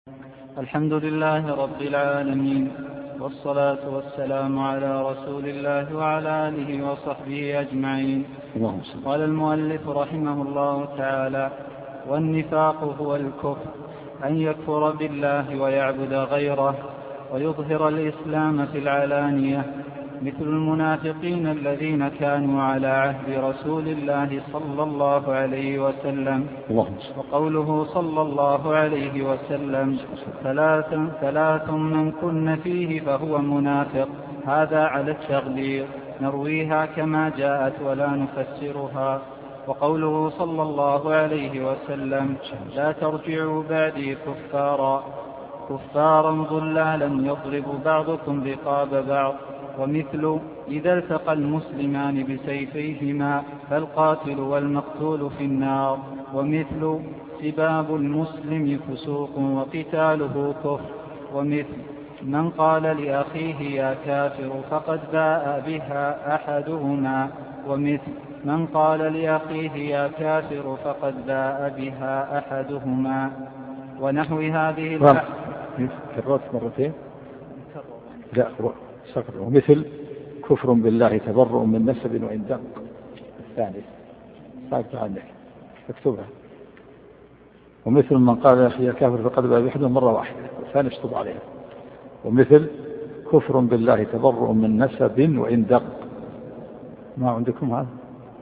الحمد لله رب العالمين، والصلاة والسلام على رسول الله وعلى آله وصحبه أجمعين. قال المؤلف رحمه الله تعالى: والنفاق هو الكفر، أن يكفر بالله ويعبد غيره ويظهر الإسلام في العلانية، مثل المنافقين الذين كانوا على عهد رسول الله صلى الله عليه وسلم. وقوله صلى الله عليه وسلم: ثلاث من كن فيه فهو منافق، هذا على التغليظ، نرويها كما جاءت ولا نفسرها. وقوله صلى الله عليه وسلم: لا ترجعوا بعدي كفارا ضلالا يضرب بعضكم رقاب بعض. ومثل إذا التقى المسلمان بسيفيهما فالقاتل والمقتول في النار. ومثل سباب المسلم فسوق وقتاله كفر. ومثل من قال لأخيه يا كافر فقد باء بها أحدهما. ومثل من قال لأخيه يا كافر فقد باء بها أحدهما. ونحو هذه كررت مرتين. لا سكر. ومثل كفر بالله تبرؤ من نسب وإن دق. الثاني ساكت عنك اكتبها. ومثل من قال يا أخي يا كافر فقد باء بأحد مرة واحدة، الثاني اشطب عليها. ومثل كفر بالله تبرؤ من نسب وإن دق. ما عندكم هذا؟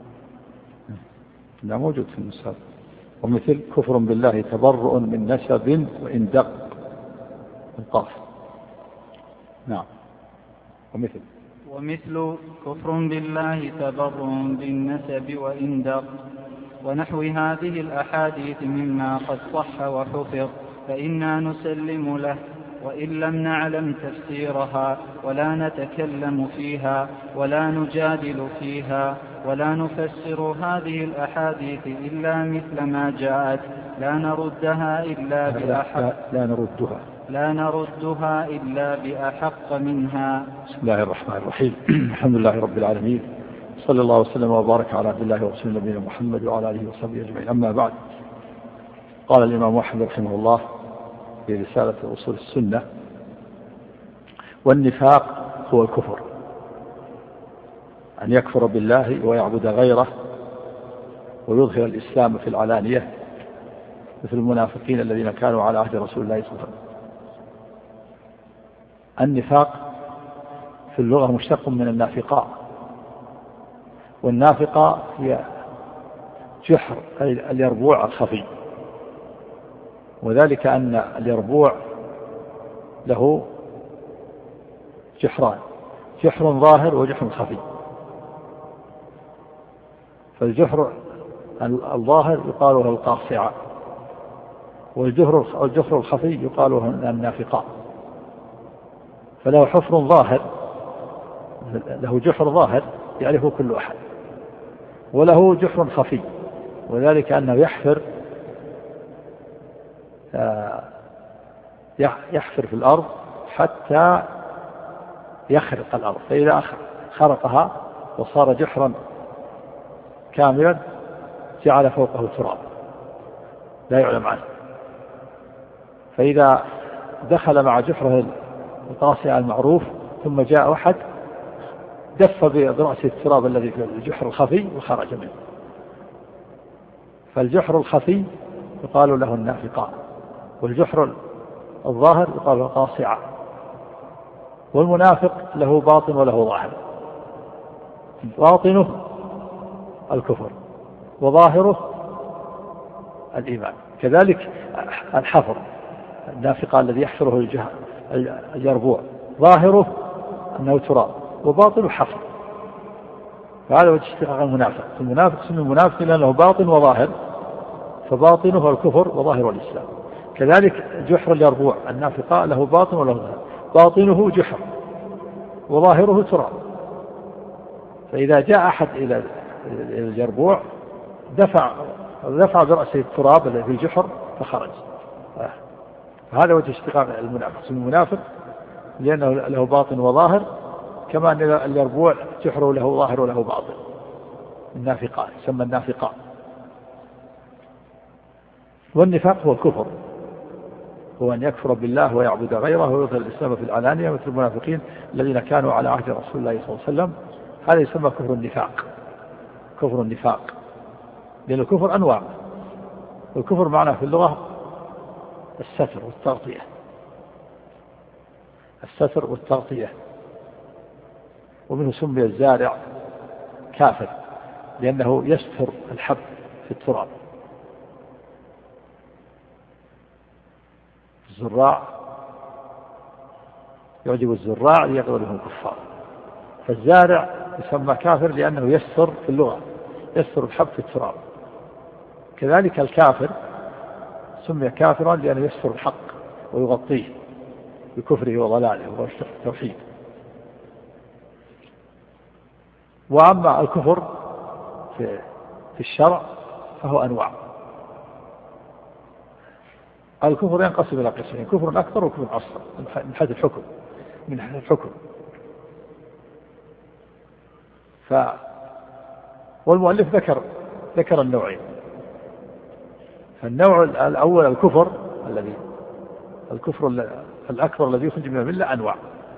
لا موجود في النسخة. ومثل كفر بالله تبرؤ من نسب وإن دق القاف. نعم. ومثل كفر بالله تبرؤ بالنسب وإن دق. ونحو هذه الأحاديث مما قد صح وحفظ فإنا نسلم له، وإن لم نعلم تفسيرها ولا نتكلم فيها ولا نجادل فيها ولا نفسر هذه الأحاديث إلا مثل ما جاءت، لا نردها إلا بأحق منها. بسم الله الرحمن الرحيم. الحمد لله رب العالمين، صلى الله وسلم وبارك على عبد الله ورسوله نبينا محمد وعلى آله وصحبه أجمعين. أما بعد، قال الإمام أحمد رحمه الله في رسالة أصول السنة: والنفاق هو الكفر، أن يكفر بالله ويعبد غيره ويظهر الإسلام في العلانية، مثل المنافقين الذين كانوا على عهد رسول الله صلى الله عليه وسلم. النفاق في اللغة مشتق من النافقاء، والنافقة هي جحر اليربوع الخفي، وذلك أن اليربوع له جحران: جحر ظاهر وجحر خفي. فالجحر الظاهر يقال له القاصعة، والجحر الخفي يقال له النافقاء. فله حفر ظاهر، له جحر ظاهر يعرفه كل أحد، وله جحر خفي، وذلك أنه يحفر في الأرض حتى يخرق الأرض، فإذا خرقها وصار جحرا كاملا جعل فوقه تراب لا يعلم عنه، فإذا دخل مع جحره القاصع المعروف ثم جاء أحد دف برأسه التراب الذي في الجحر الخفي وخرج منه. فالجحر الخفي يقال له النافقاء، والجحر الظاهر يقال له القاصعة. والمنافق له باطن وله ظاهر، باطنه الكفر وظاهره الإيمان. كذلك الحفر، النافقاء الذي يحفره اليربوع ظاهره أنه تراب وباطنه حفر، فهذا وجه اشتقاق المنافق. المنافق اسم المنافق لأنه باطن وظاهر، فباطنه الكفر وظاهره الإسلام. كذلك جحر اليربوع، النافقاء له باطن وله ظاهر، باطنه جحر وظاهره تراب، فإذا جاء أحد إلى اليربوع دفع برأسه التراب الذي في الجحر فخرج. هذا وجه اشتقاق المنافق. اسم المنافق لأنه له باطن وظاهر، كما أن اليربوع جحره له ظاهر وله باطن. النافقان يسمى النافقان. والنفاق هو الكفر، هو أن يكفر بالله ويعبد غيره ويظهر الإسلام في العلانية مثل المنافقين الذين كانوا على عهد رسول الله صلى الله عليه وسلم. هذا يسمى كفر النفاق. كفر النفاق، لأن الكفر أنواع، والكفر معناه في اللغة الستر والتغطية. الستر والتغطية. ومنه سمي الزارع كافر لأنه يستر الحب في التراب. الزراع يعجب الزراع ليقضى لهم الكفار، فالزارع يسمى كافر لأنه يستر في اللغة، يستر الحب في التراب. كذلك الكافر سمي كافرا لأنه يستر الحق ويغطيه بكفره وضلاله والتوحيد. وأما الكفر في الشرع فهو أنواع. الكفر ينقسم إلى قسمين: كفر أكبر وكفر أصغر من حيث الحكم. والمؤلف ذكر النوعين. فالنوع الأول الكفر الأكبر الذي يخرج من الملة أنواع.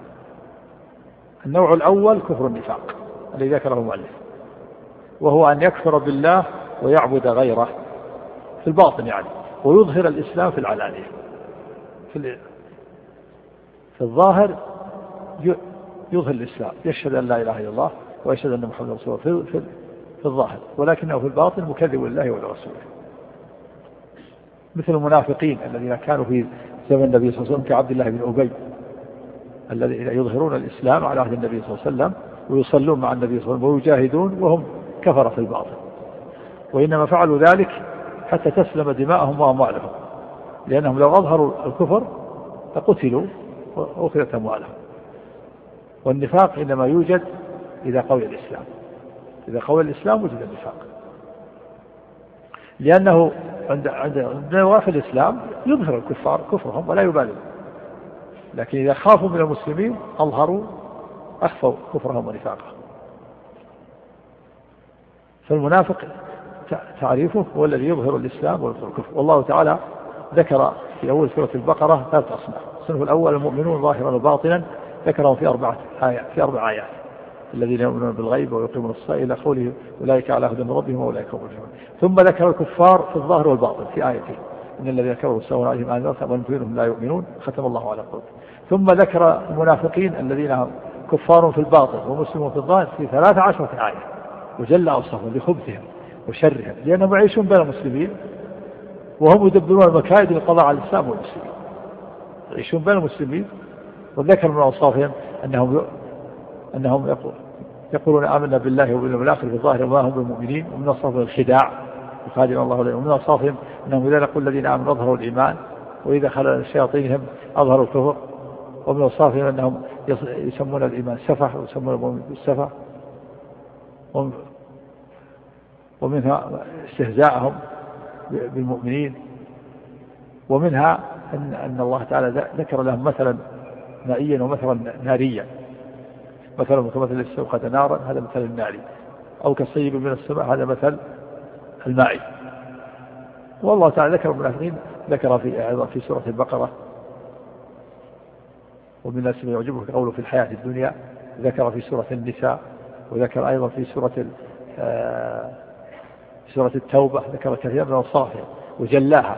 النوع الأول كفر النفاق الذي ذكره المؤلف، وهو أن يكفر بالله ويعبد غيره في الباطن يعني، ويظهر الإسلام في العلانية. في الظاهر يظهر الإسلام، يشهد أن لا إله إلا الله ويشهد أن محمد رسول الله في الظاهر، ولكنه في الباطن مكذب لله ولرسوله، مثل المنافقين الذين كانوا في زمن النبي صلى الله عليه وسلم كعبد الله بن أبي الذين يظهرون الإسلام على عهد النبي صلى الله عليه وسلم ويصلون مع النبي صلى الله عليه وسلم ويجاهدون وهم كفر في الباطن، وإنما فعلوا ذلك حتى تسلم دماءهم وأموالهم، لأنهم لو أظهروا الكفر لقتلوا وأخذت أموالهم. والنفاق إنما يوجد إذا قوي الإسلام. إذا قوي الإسلام وجد النفاق، لأنه عند نواف الإسلام يظهر الكفار كفرهم ولا يبالون، لكن إذا خافوا من المسلمين أخفوا كفرهم ونفاقهم. فالمنافق تعريفه هو الذي يظهر الإسلام ويظهر الكفر. والله تعالى ذكر في أول سورة البقرة 3 أصناف. الصنف الأول المؤمنون ظاهرا وباطنا، ذكرهم في 4 آيات: الذين يؤمنون بالغيب ويقيمون الصلاة إلى قوله أولئك على هدى من ربهم وأولئك هم المفلحون. ثم ذكر الكفار في الظاهر والباطن في آيتين: إن الذين كفروا سواء عليهم أنذرتهم أم لم تنذرهم لا يؤمنون ختم الله على قلوبهم. ثم ذكر المنافقين الذين كفار في الباطن ومسلمون في الظاهر في 13 آية، وجل أوصافهم بخبثهم وشرهم، لأنهم يعيشون بين المسلمين وهم يدبرون المكائد للقضاء على الإسلام والمسلمين، يعيشون بين المسلمين. وذكر من أوصافهم أنهم يقولون آمنا بالله وباليوم الآخر في الظاهر وما هم بالمؤمنين، ومن أوصافهم الخداع يخادعون الله عليهم، ومن أوصافهم أنهم إذا لقوا الذين آمنوا أظهروا الإيمان وإذا خلوا شياطينهم أظهروا الكفر، ومن أوصافهم أنهم يسمون الإيمان سفح ويسمون المؤمن بالسفح، ومنها استهزاءهم بالمؤمنين، ومنها أن الله تعالى ذكر لهم مثلا مائيا ومثلا ناريا، مثلا كمثل السوقة نارا هذا مثل النار، أو كالصيب من السماء هذا مثل الماء. والله تعالى ذكر المنافقين ذكر في سورة البقرة: ومن الناس من يعجبك قوله في الحياة الدنيا، ذكر في سورة النساء، وذكر أيضا في سورة التوبة، ذكر كثير من أوصافهم وجلاها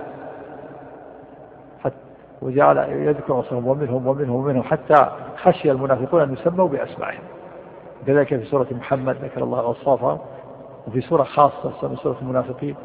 وجعل يذكر أوصافهم ومنهم حتى خشي المنافقون أن يسموا بأسمائهم. كذلك في سورة محمد ذكر الله أوصافهم، وفي سورة خاصة اسمها سورة المنافقين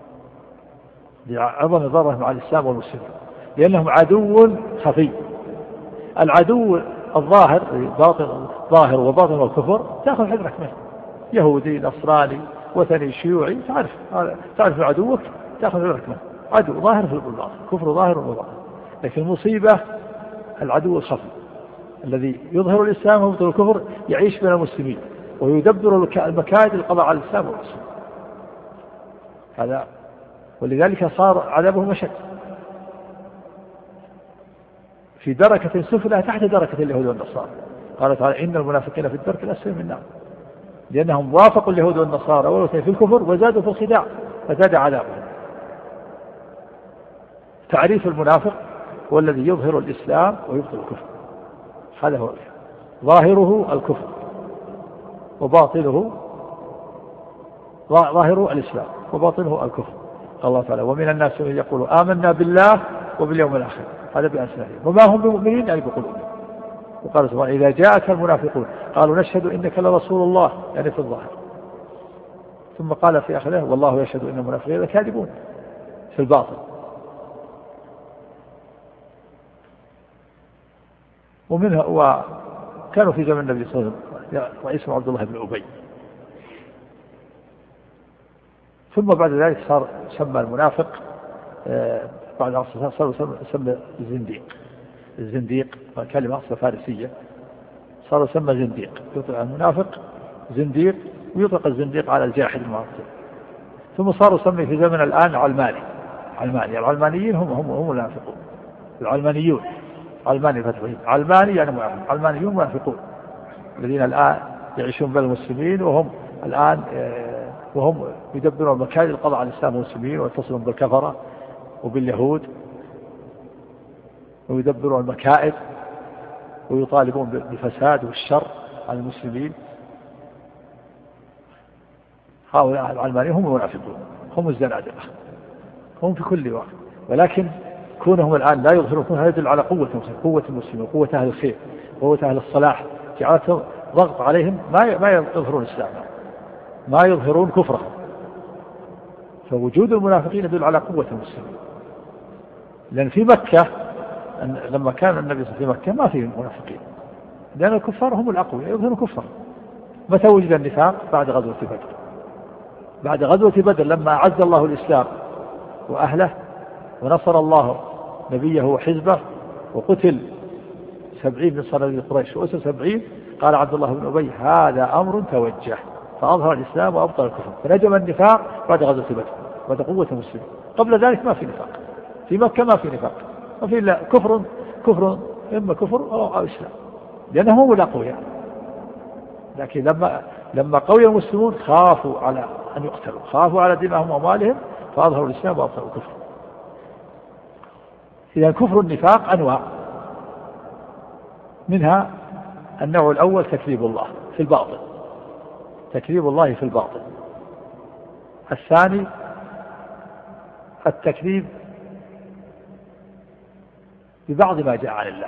لعظم ضررهم على الإسلام والمسلمين، لأنهم عدو خفي. العدو الظاهر ظاهر وباطن والكفر تأخذ حذرك منه، يهودي نصراني وثني شيوعي، تعرف عدوك تأخذ حذرك منه، عدو ظاهر في الباطن، كفر ظاهر وباطن. لكن المصيبة العدو الخفي الذي يظهر الإسلام ويبطل الكفر، يعيش بين المسلمين ويدبر المكائد للقضاء على الإسلام والمسلمين. هذا ولذلك صار عذابهم أشد، في دركة سفلى تحت دركة اليهود والنصارى. قال تعالى: إن المنافقين في الدرك الأسفل من النار، لأنهم وافقوا اليهود والنصارى والوثنيين في الكفر وزادوا في الخداع فزاد عذابهم. تعريف المنافق هو الذي يظهر الإسلام ويبطل الكفر. هذا هو ظاهره الكفر وباطنه ظاهره الإسلام وباطنه الكفر. الله تعالى ومن الناس من يقول آمنا بالله وباليوم الآخر هذا بأسنانهم وما هم بمؤمنين يعني بقلوبهم. وقال سبحانه إذا جاءك المنافقون قالوا نشهد إنك لرسول الله يعني في الظاهر. ثم قال في آخره والله يشهد إن المنافقين كاذبون في الباطن. ومنها وكانوا في زمن النبي صلى الله عليه وسلم واسمه عبد الله بن أبي. ثم بعد ذلك صار سمى المنافق بعد عصر صار سمى الزنديق كلمة أصل فارسية صار سمى زنديق. يطلق المنافق زنديق ويطلق الزنديق على الجاحد المعطل. ثم صاروا سمي في زمن الآن علماني. العلمانيين هم منافقون. العلمانيون علماني فتحين علماني يعني منافق. علمانيون منافقون الذين الآن يعيشون بين المسلمين وهم يدبرون مكائد القضاء على الإسلام والمسلمين ويتصلون بالكفرة وباليهود ويدبرون المكائد ويطالبون بالفساد والشر على المسلمين. هؤلاء العلمانيين هم المنافقون هم الزنادقة هم في كل وقت. ولكن كونهم الآن لا يظهرون هذا يدل على قوة المسلمين وقوة أهل الخير وقوة أهل الصلاح جعلت ضغط عليهم ما يظهرون الإسلام ما يظهرون كفرهم. فوجود المنافقين يدل على قوة المسلمين. لأن في مكة لما كان النبي في مكة ما فيه منافقين لأن الكفار هم الأقوياء يظهرون كفر. متى وجد النفاق؟ بعد غزوة بدر. بعد غزوة بدر لما أعز الله الإسلام وأهله ونصر الله نبيه وحزبه وقتل 70 من صناديد قريش وأسر 70 قال عبد الله بن أبي هذا أمر توجه فأظهر الإسلام وأبطل الكفر فنجم النفاق بعد غزوة بدر بعد قوة المسلمين. قبل ذلك ما في نفاق في مكة ما في نفاق ما في إلا كفر إما كفر أو إسلام لأنهم هم الأقوياء. لكن لما قوي المسلمون خافوا على أن يقتلوا خافوا على دمائهم وأموالهم فأظهروا الإسلام وأبطلوا الكفر. إذا كفر النفاق أنواع منها النوع الأول تكذيب الله في الباطن تكذيب الله في الباطن. الثاني التكذيب ببعض ما جاء عن الله.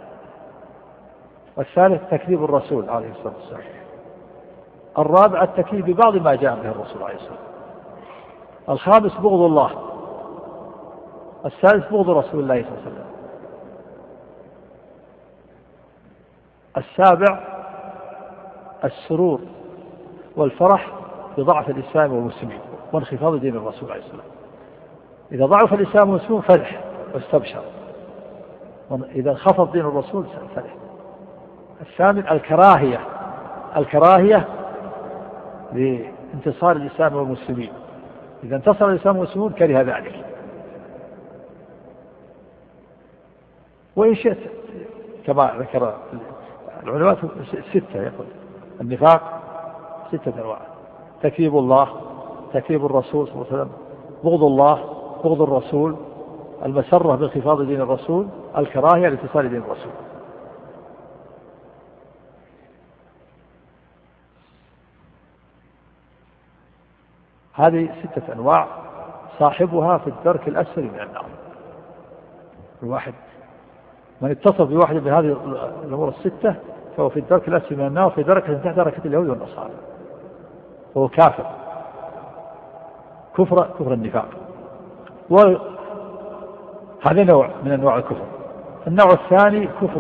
والثالث تكذيب الرسول عليه الصلاة والسلام. الرابع التكذيب ببعض ما جاء به الرسول عليه الصلاة والسلام. الخامس بغض الله. السادس بغض رسول الله صلى الله عليه وسلم. السابع السرور والفرح بضعف الإسلام والمسلمين وانخفاض دين الرسول عليه الصلاة والسلام. إذا ضعف الإسلام والمسلمين فرح واستبشر إذا انخفض دين الرسول فرح. الثامن الكراهية لانتصار الإسلام والمسلمين إذا انتصر الإسلام والمسلمون كره ذلك. وإن شئت كما ذكر العلماء 6 يقول النفاق 6 أنواع تكذيب الله تكذيب الرسول صلى الله عليه وسلم بغض الله بغض الرسول المسرة بانخفاض دين الرسول الكراهية لانتصار دين الرسول. هذه 6 أنواع صاحبها في الدرك الأسفل من النار. الواحد من اتصف بواحد من هذه الأمور 6 فهو في الدرك الأسفل من النار في دركة تحت دركة اليهود والنصارى وهو كافر كفر النفاق. وهذا نوع من أنواع الكفر. النوع الثاني كفر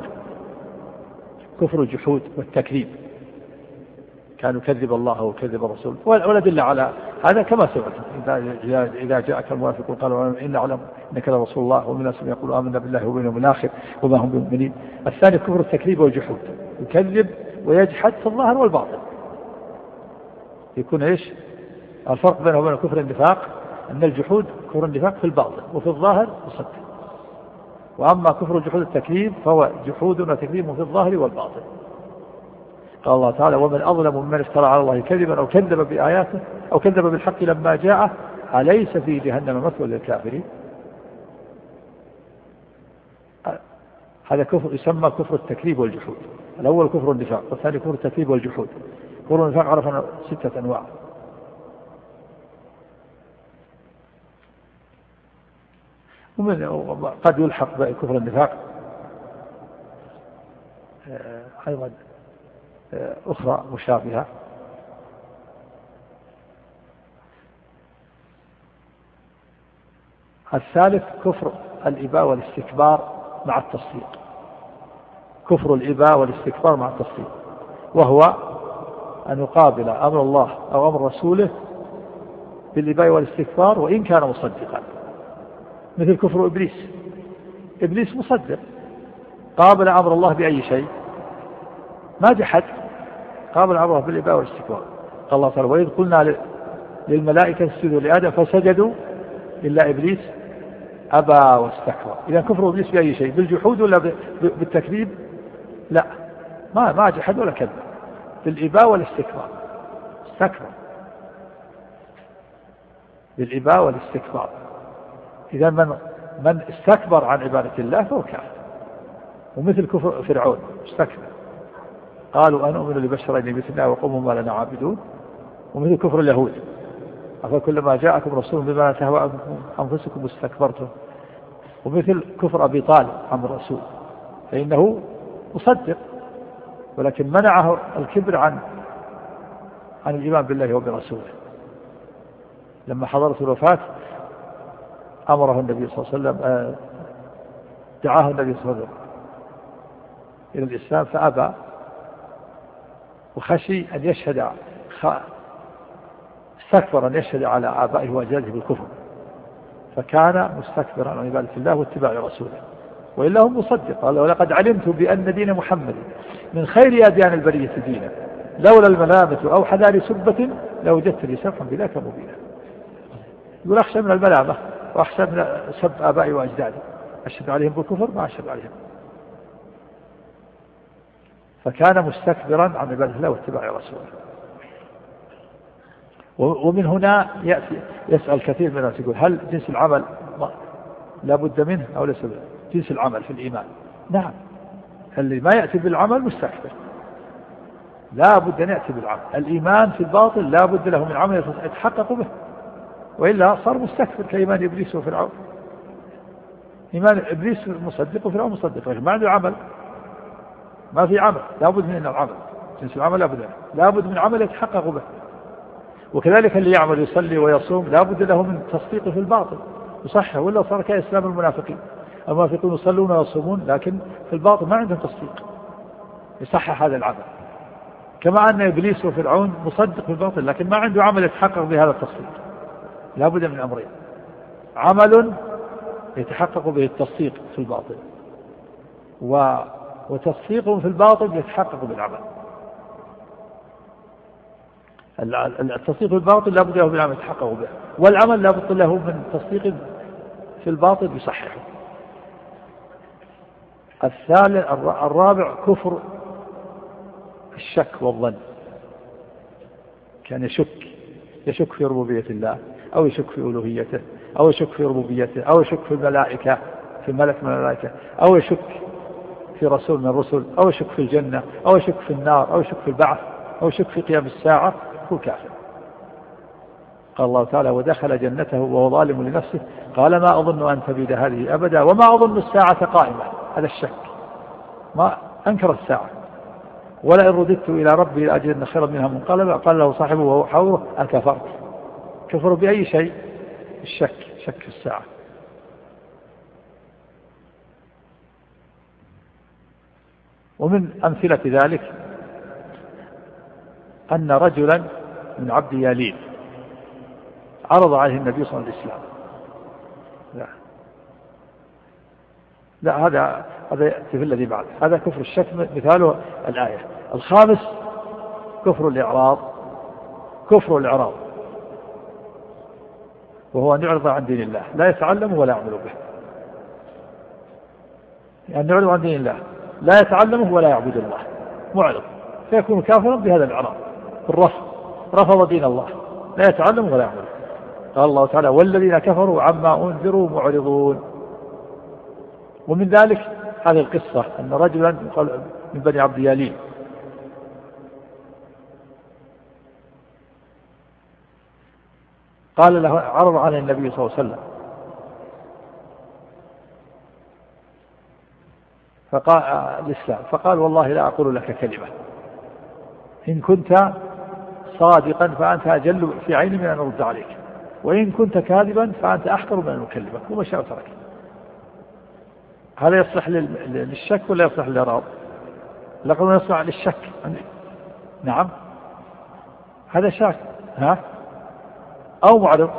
الجحود والتكذيب كانوا كذب الله وكذب الرسول والأدلة على هذا كما سمعت إذا جاءك المنافقون قالوا إن نعلم إنك لرسول الله ومن الناس يقول آمنا بالله واليوم الآخر وما هم بمؤمنين. الثاني كفر التكذيب والجحود يكذب ويجحد في الظاهر والباطن. يكون إيش الفرق بينه وبين كفر النفاق أن الجحود كفر النفاق في الباطن وفي الظاهر يصدق. وأما كفر الجحود التكذيب فهو جحود وتكذيب في الظاهر والباطن. قال الله تعالى ومن أظلم ممن افترى على الله كذبا أو كذب بآياته أو كذب بالحق لما جاءه أليس في جهنم مثوى للكافرين. هذا كفر يسمى كفر التكذيب والجحود. الأول كفر النفاق والثاني كفر التكذيب والجحود. كفر النفاق عرفنا 6 أنواع. ومن قد يلحق بكفر النفاق أيضا أخرى مشابهة. الثالث كفر الإباء والاستكبار مع التصديق. كفر الإباء والاستكبار مع التصديق، وهو أن يقابل أمر الله أو أمر رسوله بالإباء والاستكبار وإن كان مصدقا، مثل كفر إبليس. إبليس مصدق، قابل أمر الله بأي شيء، ما جحد، قابل أمر الله بالإباء والاستكبار. قال الله تعالى: وإذ قلنا للملائكة اسجدوا لآدم فسجدوا إلا إبليس أبى واستكبر. إذا كفر إبليس بأي شيء؟ بالجحود ولا بالتكذيب؟ لا، ما جحد ولا كذب، بالإباء والاستكبار، استكبر بالإباء والاستكبار. إذا من استكبر عن عبادة الله فهو كافر. ومثل كفر فرعون، استكبر، قالوا أنؤمن لبشرين مثلنا وقومهما لنا عابدون. ومثل كفر اليهود، أفكلما جاءكم رسول بما لا تهوى أنفسكم استكبرتم. ومثل كفر أبي طالب عن الرسول، فإنه مصدق ولكن منعه الكبر عن الإيمان بالله وبرسوله. لما حضرت الوفاة أمره النبي صلى الله عليه وسلم، دعاه النبي صلى الله عليه وسلم إلى الإسلام فأبى، وخشي أن يشهد، استكبر أن يشهد على آبائه وأجداده بالكفر، فكان مستكبرا عن عبادة الله واتباع رسوله. وإلا هم مصدق، قال: ولقد علمت بأن دين محمد من خير أديان البرية دينا لولا الملامة أو حذار سبة لوجدت لي سمحا بذاك مبينا. يقول: أخشى من الملامة وأخشى من سب آبائي وأجدادي، أشهد عليهم بالكفر ما أشهد عليهم. فكان مستكبرا عن عبادة الله واتباع رسوله. ومن هنا يسأل كثير من الناس، يقول: هل جنس العمل لا بد منه أو ليس جنس العمل في الإيمان؟ نعم، اللي ما يأتي بالعمل مستكبر، لا بد أن يأتي بالعمل. الإيمان في الباطل لا بد له من عمل يتحقق به، وإلا صار مستكبر كإيمان إبليس وفرعون. إيمان إبليس مصدق وفرعون مصدق، لكن ما عنده عمل، ما في عمل، لا بد من العمل. جنس العمل لا بد من عمل يتحقق به. وكذلك اللي يعمل يصلي ويصوم لا بد له من تصديق في الباطل يصحه، ولا صار كإسلام المنافقين. المنافقون يصلون ويصومون لكن في الباطل ما عندهم تصديق يصحح هذا العمل. كما أن إبليس وفرعون مصدق في الباطل لكن ما عنده عمل يتحقق بهذا التصديق. لا بد من أمرين: عمل يتحقق به التصديق في الباطل، وتصديق في الباطل يتحقق بالعمل. التصديق في الباطل لا بد له من عمل يتحقق به، والعمل لا بد له من تصديق في الباطل يصححه. الرابع كفر الشك والظن، كان يشك في ربوبية الله، أو يشك في ألوهيته، أو يشك في ربوبيته، أو يشك في الملائكة، في ملك من الملائكة، أو يشك في رسول من الرسل، أو يشك في الجنة، أو يشك في النار، أو يشك في البعث، أو يشك في قيام الساعة، هو كافر. قال الله تعالى: ودخل جنته وهو ظالم لنفسه قال ما أظن أن تبيد هذه أبدا وما أظن الساعة قائمة. هذا الشك، ما أنكر الساعة. ولئن رددت إلى ربي لأجدن خيرا منها منقلبا. قال له صاحبه وهو حوره: أكفرت. كفروا بأي شيء؟ الشك، شك في الساعة. ومن أمثلة ذلك أن رجلا من عبد يالين عرض عليه النبي صلى الله عليه وسلم الإسلام. لا، هذا يأتي في الذي بعد. هذا كفر الشك، مثاله الآية. الخامس كفر الإعراض. كفر الإعراض وهو أن يعرض عن دين الله، لا يتعلمه ولا يعمل به. أن يعرض عن دين الله لا يتعلمه ولا يعبد الله، معرض، فيكون كافرا بهذا الإعراض، رفض دين الله، لا يتعلمه ولا يعمل. قال الله تعالى: والذين كفروا عما أنذروا معرضون. ومن ذلك هذه القصة أن رجلا من بني عبد يالين قال له، عرض على النبي صلى الله عليه وسلم فقال الإسلام، فقال والله لا أقول لك كلمة، إن كنت صادقا فأنت أجل في عيني من أن أرد عليك، وإن كنت كاذبا فأنت أحقر من أن أكلمك، ومشى وترك. هذا يصلح للشك ولا يصلح للإعراض؟ لقد يصلح للشك. نعم، هذا شاك أو معرض.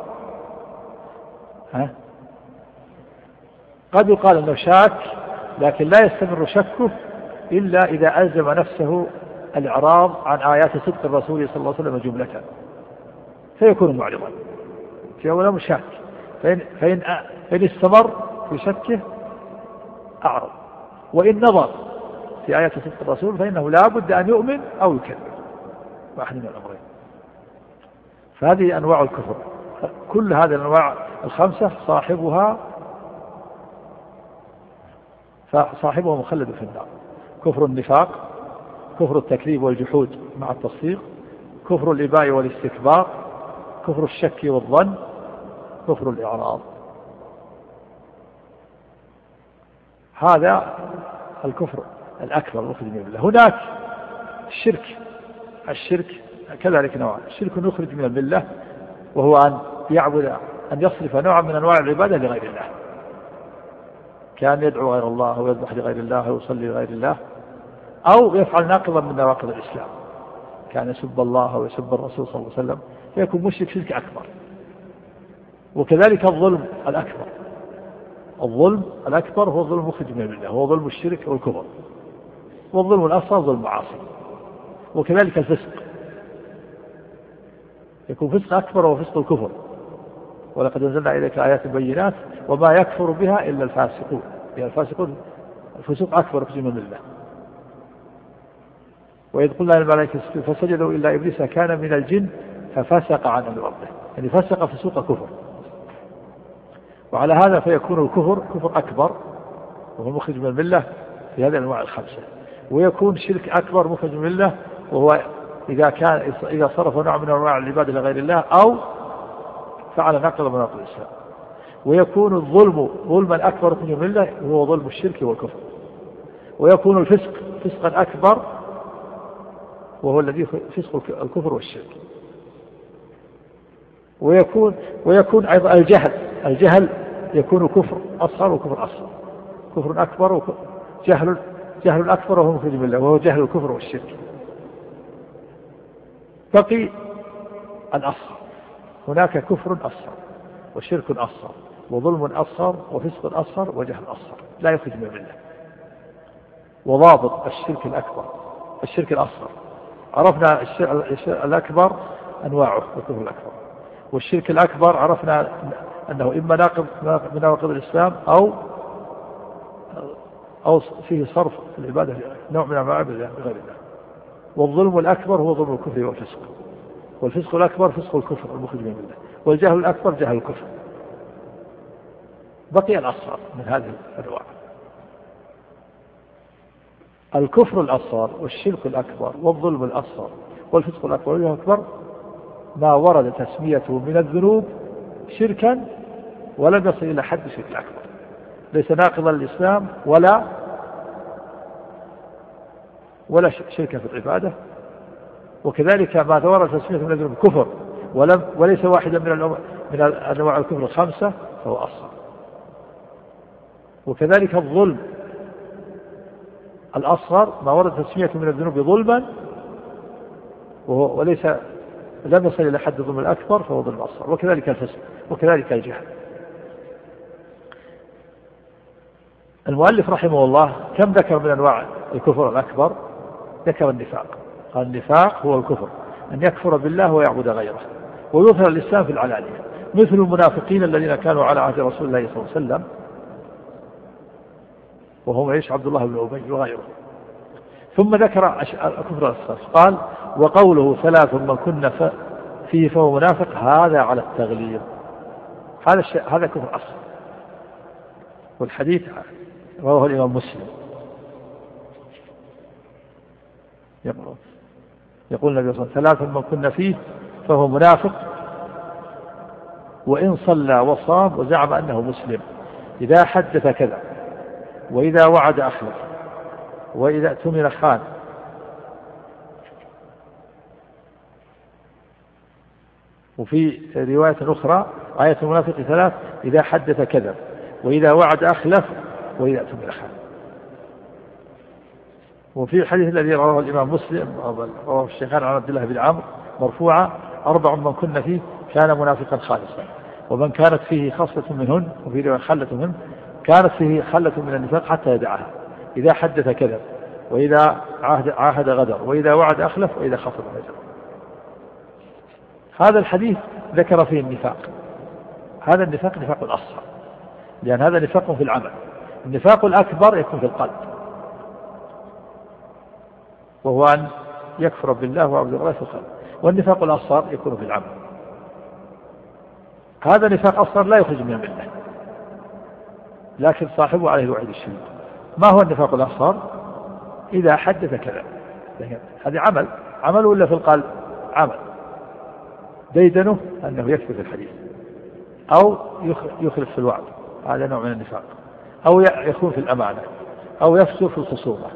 قد يقال أنه شاك، لكن لا يستمر شكه إلا إذا ألزم نفسه الإعراض عن آيات صدق الرسول صلى الله عليه وسلم جملة، فيكون معرضا في أولا مشاك. فإن استمر في شكه أعرض، وإن نظر في آيات صدق الرسول فإنه لا بد أن يؤمن أو يكذب، واحد من الأمرين. فهذه أنواع الكفر، كل هذه الأنواع الخمسة صاحبها مخلد في النار: كفر النفاق، كفر التكذيب والجحود مع التصديق، كفر الإباء والاستكبار، كفر الشك والظن، كفر الإعراض. هذا الكفر الأكبر المخرج من الملة. هناك الشرك كذلك نوع: الشرك يخرج من الملة، وهو أن يصرف نوعا من أنواع العبادة لغير الله، كان يدعو غير الله ويذبح لغير الله ويصلي لغير الله، أو يفعل ناقضا من نواقض الإسلام، كان يسب الله ويسب الرسول صلى الله عليه وسلم، فيكون مشرك شرك أكبر. وكذلك الظلم الأكبر هو الظلم المخرج من الملة، هو ظلم الشرك والكفر. والظلم الأصغر ظلم المعاصي. وكذلك الفسق، يكون فسق أكبر وفسق الكفر. ولقد أنزلنا إليك آيات بينات وما يكفر بها إلا الفاسقون، يعني الفاسقون الفسوق أكبر من الملة. وإذ قلنا للملائكة فسجدوا إلا إبليس كان من الجن ففسق عن أمر ربه، يعني فسق فسوق كفر. وعلى هذا فيكون الكفر كفر أكبر وهو مخرج من الملة في هذه الأنواع الخمسة. ويكون شرك أكبر مخرج من الملة، وهو إذا صرف نوع من أنواع العبادة لغير الله أو فعل نقض من نواقض الإسلام. ويكون الظلم ظلما أكبر مخرج من الملة، وهو ظلم الشرك والكفر. ويكون الفسق فسقا أكبر، وهو الذي فسق الكفر والشرك. ويكون أيضا الجهل يكون كفر أصغر وكفر أصغر، كفر أكبر جهل أكبر وهو مخرج من الله، وهو جهل الكفر والشرك. بقي الأصغر، هناك كفر أصغر وشرك أصغر وظلم أصغر وفسق أصغر وجهل أصغر لا يخرج من الله. وضابط الشرك الأصغر عرفنا الأكبر أنواعه والكفر الأكبر، والشرك الأكبر عرفنا أنه إما ناقض من نواقض الإسلام أو فيه صرف العبادة نوع من أنواع العبادة لغير الله. والظلم الأكبر هو ظلم الكفر والفسق، والفسق الأكبر فسق الكفر المخرج من الله، والجهل الأكبر جهل الكفر. بقي الأصغر من هذه الأنواع: الكفر الأصغر والشرك الأكبر والظلم الأصغر والفسق الأكبر والجهل الأكبر ما ورد تسميته من الذنوب شركا ولم يصل إلى حد الشرك الأكبر، ليس ناقضا للإسلام ولا شركة في العبادة. وكذلك ما ورد تسميته من الذنوب كفر وليس واحدا من أنواع الكفر الخمسة فهو أصغر. وكذلك الظلم الأصغر ما ورد تسميته من الذنوب ظلما وليس لم يصل إلى حد الظلم الأكبر فهو ظلم أصغر. وكذلك الفسق وكذلك الجهل. المؤلف رحمه الله كم ذكر من أنواع الكفر الأكبر؟ ذكر النفاق، قال النفاق هو الكفر أن يكفر بالله ويعبد غيره ويظهر الإسلام في العلانية، مثل المنافقين الذين كانوا على عهد رسول الله صلى الله عليه وسلم، وهم عبد الله بن أبي وغيره. ثم ذكر الكفر الأصغر قال: وقوله ثلاث من كن فيه فهو منافق، هذا على التغليظ، هذا كفر أصغر. والحديث رواه الإمام مسلم. يقول النبي صلى الله عليه وسلم: ثلاث من كنا فيه فهو منافق وإن صلى وصام وزعم أنه مسلم: إذا حدث كذب، وإذا وعد أخلف، وإذا اؤتمن خان. وفي رواية أخرى: آية المنافق ثلاث: إذا حدث كذب، وإذا وعد أخلف، وإذا اؤتمن خان. وفي الحديث الذي رواه الإمام مسلم رواه الشيخان عن عبد الله بن عمرو مرفوعا: أربع من كن فيه كان منافقا خالصا، ومن كانت فيه خصلة منهن، وفي رواية خلة منهن، كانت فيه خلة من النفاق حتى يدعها: إذا حدث كذب، وإذا عاهد غدر، وإذا وعد أخلف، وإذا خفض فجر. هذا الحديث ذكر فيه النفاق. هذا النفاق نفاق الأصغر، لأن هذا نفاق في العمل. النفاق الأكبر يكون في القلب، وهو أن يكفر بالله وعبد الله في القلب. والنفاق الأصغر يكون في العمل. هذا نفاق أصغر لا يخرج من الملة، لكن صاحبه عليه الوعيد الشديد. ما هو النفاق الأصغر؟ إذا حدث كذا. هذا عمل ولا في القلب؟ عمل. ديدنه أنه يكذب الحديث، أو يخلف في الوعد، هذا نوع من النفاق، أو يكون في الأمانة، أو يفسر في الخصومة،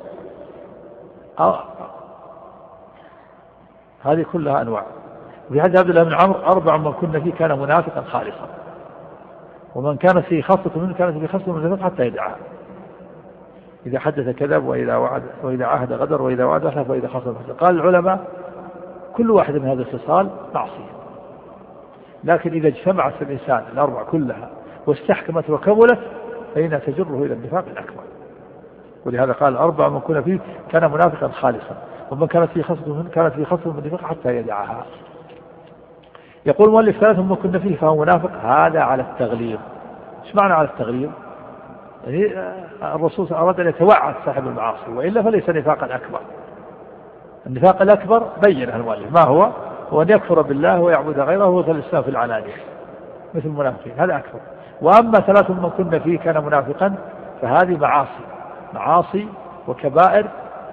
هذه كلها أنواع. وفي حديث عبد الله بن عمرو: أربع من كنا فيه كان منافقا خالصا، ومن كانت فيه خصلة منه كانت فيه خصلة من النفاق حتى يدعها: إذا حدث كذب، وإذا وعد، وإذا عاهد غدر، وإذا وعد أخلف، وإذا خصم فجر. قال العلماء: كل واحد من هذه الخصال معصية، لكن إذا اجتمعت الإنسان الأربع كلها واستحكمت وكملت فإنها تجره إلى النفاق الأكبر. ولهذا قال: أربع من كنا فيه كان منافقا خالصا، ومن كانت فيه خصلة من النفاق حتى يدعها. يقول المؤلف: ثلاث من كنا فيه فهو منافق. هذا على التغليظ. ايش معنى على التغليظ؟ يعني الرسول أراد أن يتوعد صاحب المعاصي، وإلا فليس نفاقا أكبر. النفاق الأكبر بينه المؤلف ما هو أن يكفر بالله ويعبد غيره ويظهر الإسلام في العلانية مثل المنافقين، هذا أكبر. وأما ثلاث من كنا فيه كان منافقا فهذه معاصي وكبائر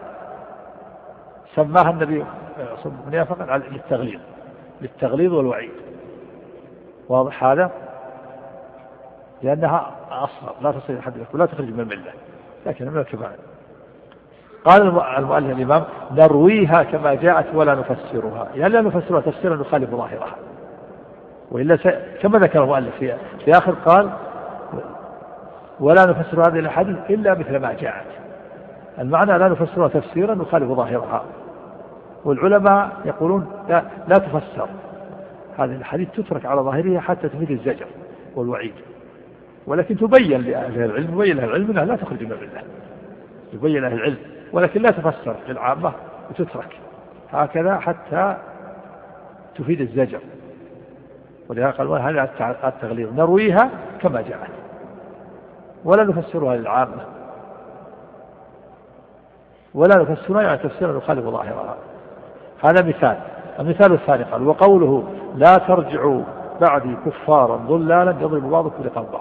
سماها النبي منافقا للتغليظ والوعيد. واضح هذا؟ لأنها أصغر لا تصير حد ولا تخرج من الملة، لكن من الكبائر. قال المؤلف الإمام: نرويها كما جاءت ولا نفسرها، يعني لا نفسرها تفسيرا يخالف ظاهرها، وإلا كما ذكر المؤلف في آخر قال: ولا نفسر هذه الأحاديث إلا مثل ما جاءت. المعنى لا نفسرها تفسيرا يخالف ظاهرها. والعلماء يقولون لا تفسر هذه الحديث، تترك على ظاهرها حتى تفيد الزجر والوعيد، ولكن تبين لأهل العلم أنها لا تخرج من الملة، يبين أهل العلم، ولكن لا تفسر للعامة وتترك هكذا حتى تفيد الزجر. ولهذا قال: هذا التغليظ. نرويها كما جاءت ولا نفسرها للعامة، ولا نفسرها يعني تفسيرا يخالف ظاهرها. هذا مثال. المثال الثاني قال: وقوله: لا ترجعوا بعدي كفارا ضلالا يضرب بعضكم رقاب بعض.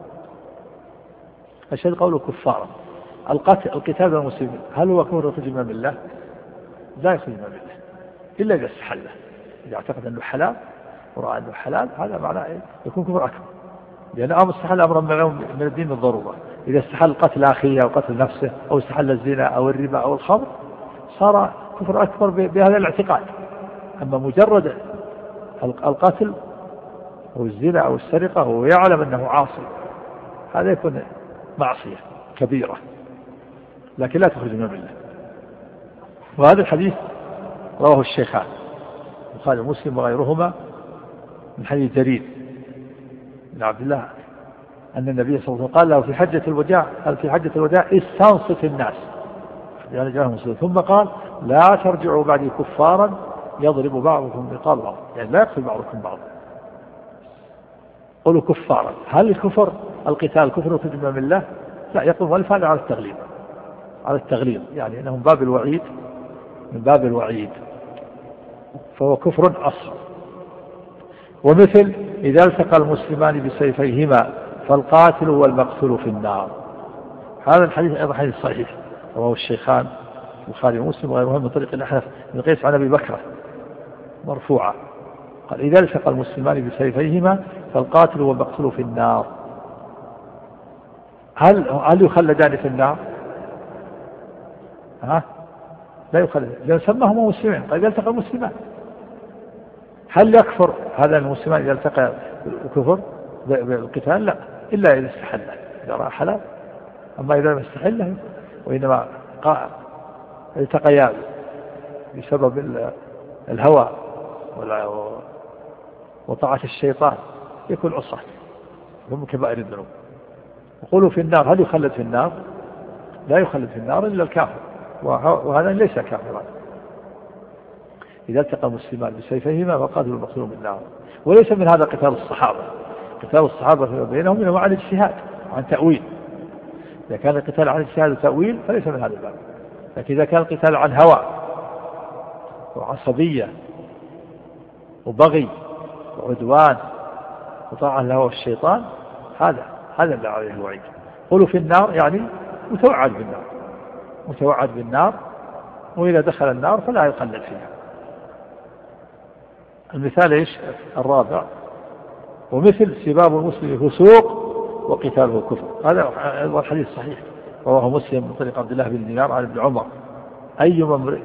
أشهد قوله كفارا. القتال بين المسلمين هل هو كفر يخرج من الملة؟ لا يخرج من الملة إلا إذا استحله. إذا اعتقد أنه حلال ورأى أنه حلال هذا معناه يكون كفر أكبر، لأن استحل أمرا من الدين بالضرورة. إذا استحل قتل أخيه أو قتل نفسه أو استحل الزنا أو الربا أو الخمر صار كفر أكبر بهذا الاعتقاد. أما مجرد القتل أو الزنا أو السرقة وهو يعلم أنه عاصي هذا يكون معصية كبيرة، لكن لا تخرج من الملة. وهذا الحديث رواه الشيخان البخاري ومسلم وغيرهما من حديث جرير بن عبد الله أن النبي صلى الله عليه وسلم قال له في حجة الوداع استنصت الناس، يعني جاءهم مسلم، ثم قال: لا ترجعوا بعدي كفارا يضرب بعضكم رقاب بعض، يعني لا يقتل بعضكم بعضا. قولوا كفارا. هل الكفر القتال كفر يخرج من الملة؟ لا، يقول مؤلف هذا على التغليظ، يعني انه من باب الوعيد فهو كفر أصغر. ومثل: إذا التقى المسلمان بسيفيهما فالقاتل والمقتول في النار. هذا الحديث أيضا حديث صحيح رواه الشيخان البخاري ومسلم وغيرهم من طريق الأحنف بن قيس عن أبي بكر مرفوعا قال إذا التقى المسلمان بسيفيهما فالقاتل والمقتول في النار. هل يخلدان في النار؟ لا يخلد لأن سماهما مسلمين. قال إذا التقى المسلمان هل يكفر هذا المسلمان إذا التقى الكفر بالقتال؟ لا، إلا إذا استحله، إذا رأى حلال. أما إذا لم يستحله وإنما التقيا بسبب الهوى وطاعة الشيطان يكون عصاة هم كبائر الذنوب. يقولوا في النار هل يخلد في النار؟ لا يخلد في النار إلا الكافر، وهذا ليس كافرا. إذا التقى المسلمان بسيفيهما فقاتلوا المقتول بالنار. وليس من هذا قتال الصحابة. قتال الصحابة بينهم إنما عن اجتهاد عن تأويل. إذا كان القتال عن اجتهاد وتأويل فليس من هذا الباب. لكن إذا كان القتال عن هوى وعصبية وبغي وعدوان وطاعة الهوى والشيطان هذا اللي عليه الوعيد. قولوا في النار يعني متوعد بالنار، وإذا دخل النار فلا يخلد فيها. المثال إيش الرابع؟ ومثل سباب المسلم فسوق وقتاله كفر. هذا هو الحديث صحيح رواه مسلم من طريق عبد الله بن دينار عن ابن عمر. أيما امرئ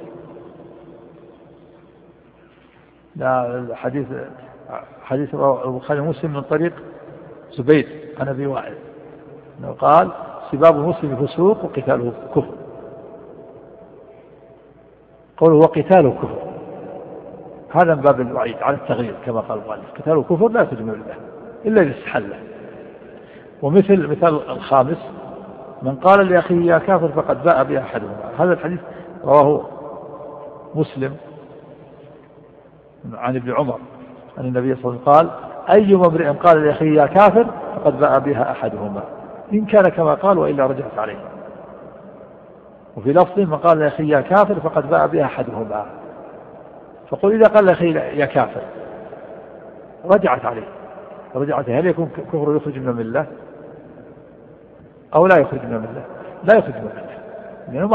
حديث البخاري ومسلم من طريق زبيد عن أبي وائل أنه قال سباب المسلم فسوق وقتاله كفر. قوله وقتاله كفر هذا من باب الوعيد على التغيير كما قال المؤلف. قتاله كفر لا تجمع له إلا إذا استحله. ومثل مثال الخامس من قال لأخيه يا كافر فقد باء بها أحدهما. هذا الحديث رواه مسلم عن ابن عمر أن النبي صلى الله عليه وسلم قال أيما امرئ قال لأخيه يا كافر فقد باء بها أحدهما إن كان كما قال وإلا رجعت عليه. وفي لفظ من قال لأخيه يا كافر فقد باء بها أحدهما. فقل إذا قال لأخيه يا كافر رجعت عليه. هل يكون كفر يخرج من الملة أو لا يخرج من الملة؟ لا يخرج من الملة لأنه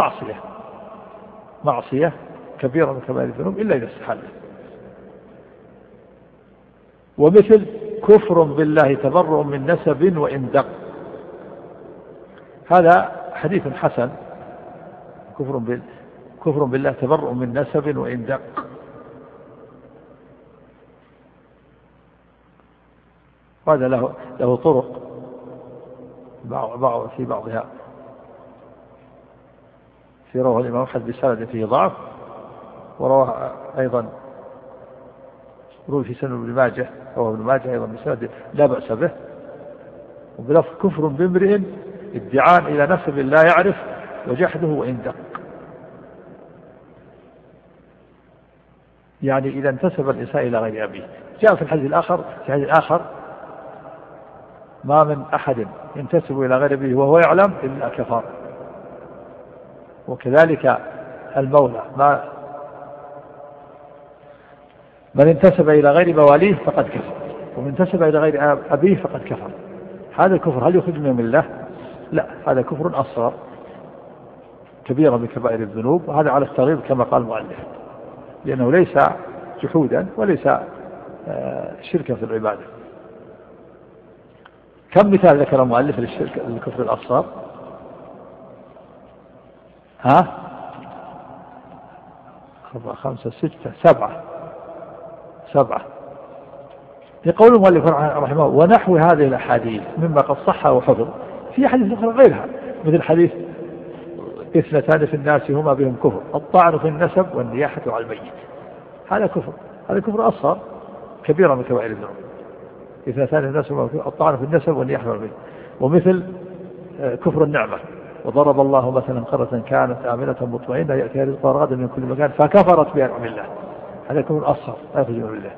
معصية كبيرة من كبائر الذنوب إلا إذا استحل. ومثل كفر بالله تبرؤ من نسب وإن دق. هذا حديث حسن. كفر بالله تبرؤ من نسب وإن دق. وهذا له طرق في بعضها في رواه الإمام أحمد بسند فيه ضعف، ورواه أيضا روي في سنن ابن ماجه، رواه ابن ماجه أيضا بسند لا بأس به، وبلفظ كفر بامرئ ادعاء إلى نسب لا يعرف وجحده وإن دق. يعني إذا انتسب الإنسان إلى غير أبيه. جاء في الحديث الآخر ما من أحد ينتسب إلى غير أبيه وهو يعلم إلا كفر. وكذلك المولى من انتسب إلى غير مواليه فقد كفر، ومن انتسب إلى غير أبيه فقد كفر. هذا الكفر هل يخرج من الله؟ لا، هذا كفر أصغر كبيرة من كبائر الذنوب، وهذا على التغيير كما قال المؤلف، لأنه ليس جحودا وليس شركا في العبادة. كم مثال ذكر المؤلف للكفر الأصغر؟ 4 5 6 7. يقول المؤلف رحمه الله ونحو هذه الأحاديث مما قد صح وحفظ في حديث أخرى غيرها، مثل حديث 2 في الناس هما بهم كفر الطعن في النسب والنياحة على الميت. هذا كفر أصغر كبيرة من كبائر الذنوب. 2 في الناس هما الطعن في النسب والنياحة على الميت. ومثل كفر النعمة وضرب الله مثلا قرية كانت آمنة مطمئنة يأتيها رزقها رغدا من كل مكان فكفرت بأنعم الله. هذا كفر أصغر لا يخرج من الله.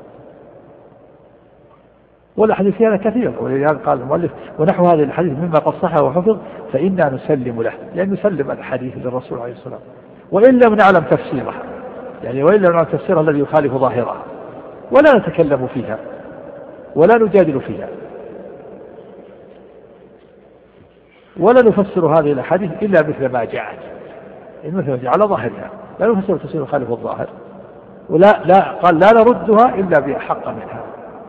والأحاديث هذا كثير، ولذلك قال المؤلف ونحو هذه الحديث مما قد صح وحفظ فإنا نسلم له، لأن نسلم الحديث للرسول عليه الصلاة والسلام وإن لم نعلم تفسيرها، يعني وإن لم نعلم تفسيرها الذي يخالف ظاهرها، ولا نتكلم فيها ولا نجادل فيها. ولا نفسر هذه الأحاديث إلا مثل ما جاءت، مثل ما جاء على ظاهرها، لا نفسر تفسير خالف الظاهر، قال لا نردها إلا بأحق منها.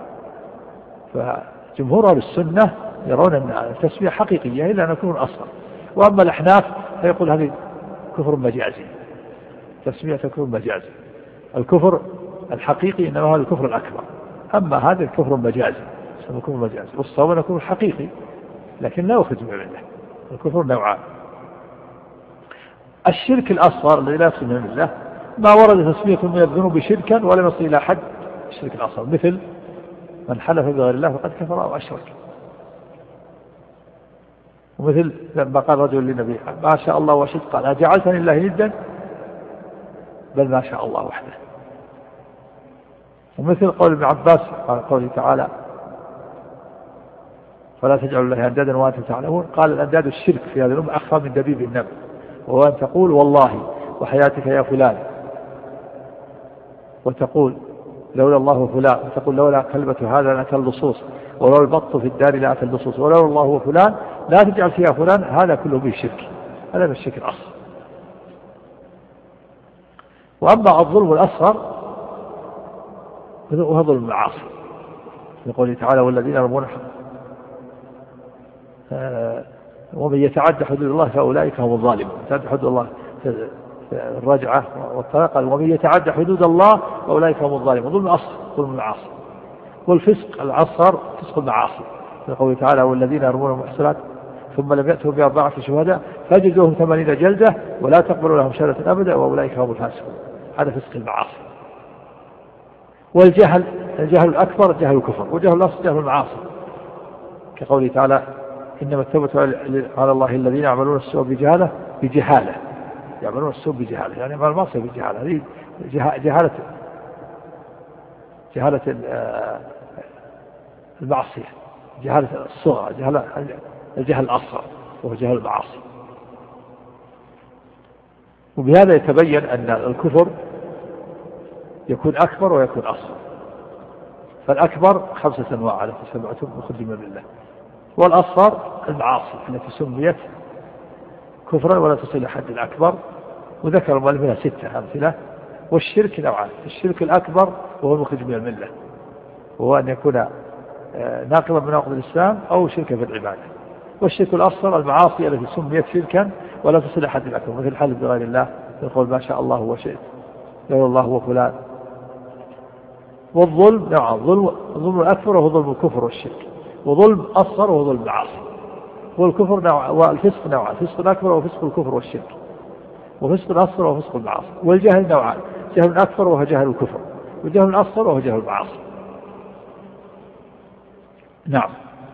فجمهور أهل السنة يرون أن التسمية حقيقية إلا أن يكون أصغر. وأما الأحناف فيقول هذه كفر مجازي، تسمية كفر مجازي. الكفر الحقيقي إنما هو الكفر الأكبر، أما هذا الكفر المجازي اسمه كفر مجازي، والصواب أنه كفر حقيقي لكن لا يخرج من الملة. الكفر نوعان: الشرك الأصغر الذي لا يخرج من الملة ما ورد تسمية من الذنوب شركا ولم يصل إلى حد الشرك الأصغر، مثل من حلف بغير الله فقد كفر أو أشرك. ومثل لما قال رجل للنبي ما شاء الله وشئت قال أجعلتني الله ندا بل ما شاء الله وحده. ومثل قول ابن عباس قال قوله تعالى فلا تجعلوا الله أندادا وأنتم تعلمون، قال الأنداد الشرك في هذه الأمة أخفى من دبيب النمل، وهو أن تقول والله وحياتك يا فلان، وتقول لولا الله فلان، وتقول لولا كلمة هذا لأتى اللصوص، ولو البط في الدار لأتى اللصوص، ولولا الله وفلان لا تجعل فيها فلان، هذا كله به شرك، هذا بالشرك الأصغر. وأما الظلم الأصغر وهو ظلم المعاصي، يقول تعالى والذين يرمون ومن يتعدى حدود الله فأولئك هم الظالمون. يتعدى حدود الله في الرجعة والطلاق، ومن يتعدى حدود الله فأولئك هم الظالمون. ظلم أصغر ظلم المعاصي. والفسق الأصغر فسق المعاصي، يقول تعالى والذين يرمون المحصنات ثم لم يأتوا ب4 شهداء فجلدوهم 80 جلدة ولا تقبلوا لهم شهادة أبدا وأولئك هم الفاسقون. هذا فسق المعاصي. والجهل الأكبر جهل الكفر، وجهل الأصغر جهل المعاصي، كقوله تعالى إنما التوبة على الله الذين يعملون السوء بجهالة يعملون السوء بجهالة، يعني يعملون المعصية بجهالة. هذه جهالة المعصية، جهالة الصغرى، الجهل الأصغر وهو جهل المعاصي. وبهذا يتبين أن الكفر يكون أكبر ويكون أصغر. فالأكبر 5 أنواع التي سمعتم يخرج من الله، والأصغر المعاصي التي سميت كفرا ولا تصل إلى حد الأكبر، وذكر المؤلف منها 6 أمثلة. والشرك نوعان: الشرك الأكبر وهو المخرج من الملة، وهو أن يكون ناقضا من نواقض الإسلام أو شركا في العبادة. والشرك الأصغر المعاصي التي سميت شركا ولا تصل إلى حد الأكبر، مثل الحلف بغير الله، يقول ما شاء الله وشئت لولا الله وفلان. والظلم نوعان: ظلم الأكبر وهو ظلم الكفر والشرك، وظلم أصغر وهو ظلم المعاصي. والكفر نوع، والفسق نوعان: فسق الأكبر وفسق الكفر والشرك، وفسق الأصغر وفسق المعاصي. والجهل نوعان: جهل أكبر وهو جهل الكفر، وجهل أصغر وهو جهل المعاصي. نعم.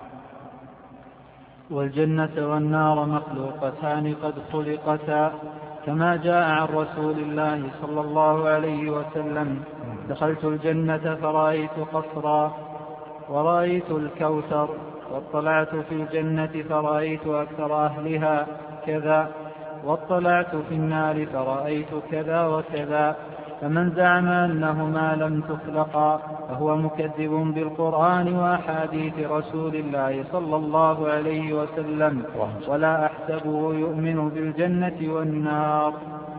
والجنة والنار مخلوقتان قد خلقتا، كما جاء عن رسول الله صلى الله عليه وسلم: دخلت الجنة فرأيت قصرا ورأيت الكوثر، واطلعت في الجنة فرأيت أكثر أهلها كذا، واطلعت في النار فرأيت كذا وكذا. فمن زعم أنهما لم تخلقا فهو مكذب بالقرآن وأحاديث رسول الله صلى الله عليه وسلم، ولا أحسبه يؤمن بالجنة والنار.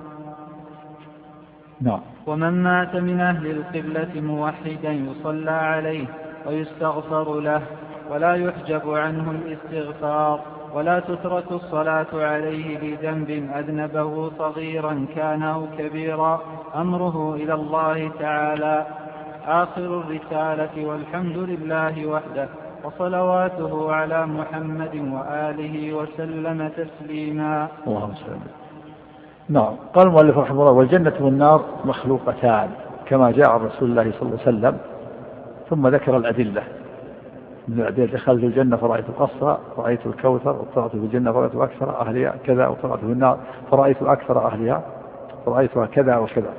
ومن مات من أهل القبلة موحدا يصلى عليه ويستغفر له، ولا يحجب عنه الاستغفار، ولا تترك الصلاة عليه لذنب أذنبه صغيرا كان أو كبيرا، أمره إلى الله تعالى. آخر الرسالة، والحمد لله وحده، وصلواته على محمد وآله وسلم تسليما. اللهم صل. نعم. قال المؤلف رحمه الله: والجنة والنار مخلوقتان كما جاء عن رسول الله صلى الله عليه وسلم. ثم ذكر الأدلة. من الأدلة: دخلت الجنة فرأيت قصرا، رأيت الكوثر، وطلعت في الجنة فرأيت أكثر أهلها كذا، وطلعت في النار فرأيت أكثر أهلها فرأيتها كذا وكذا.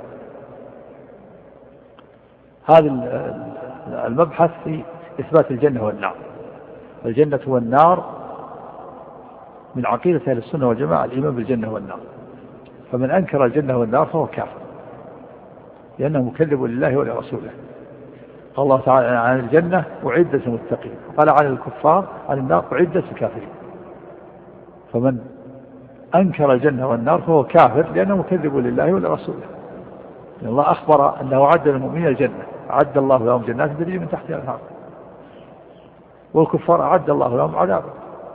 هذا المبحث في إثبات الجنة والنار. الجنة والنار من عقيدة أهل السنة والجماعة الإيمان بالجنة والنار، فمن أنكر الجنة والنار فهو كافر، لأنه مكذب لله ولرسوله. قال الله تعالى عن الجنة أعدت للمتقين، وقال عن الكفار عن النار أعدت للكافرين. فمن أنكر الجنة والنار فهو كافر لأنه مكذب لله ولرسوله. الله أخبر أنه أعد للمؤمنين الجنة، أعد الله لهم جنات تجري من تحتها الأنهار، والكفار أعد الله لهم عذابا.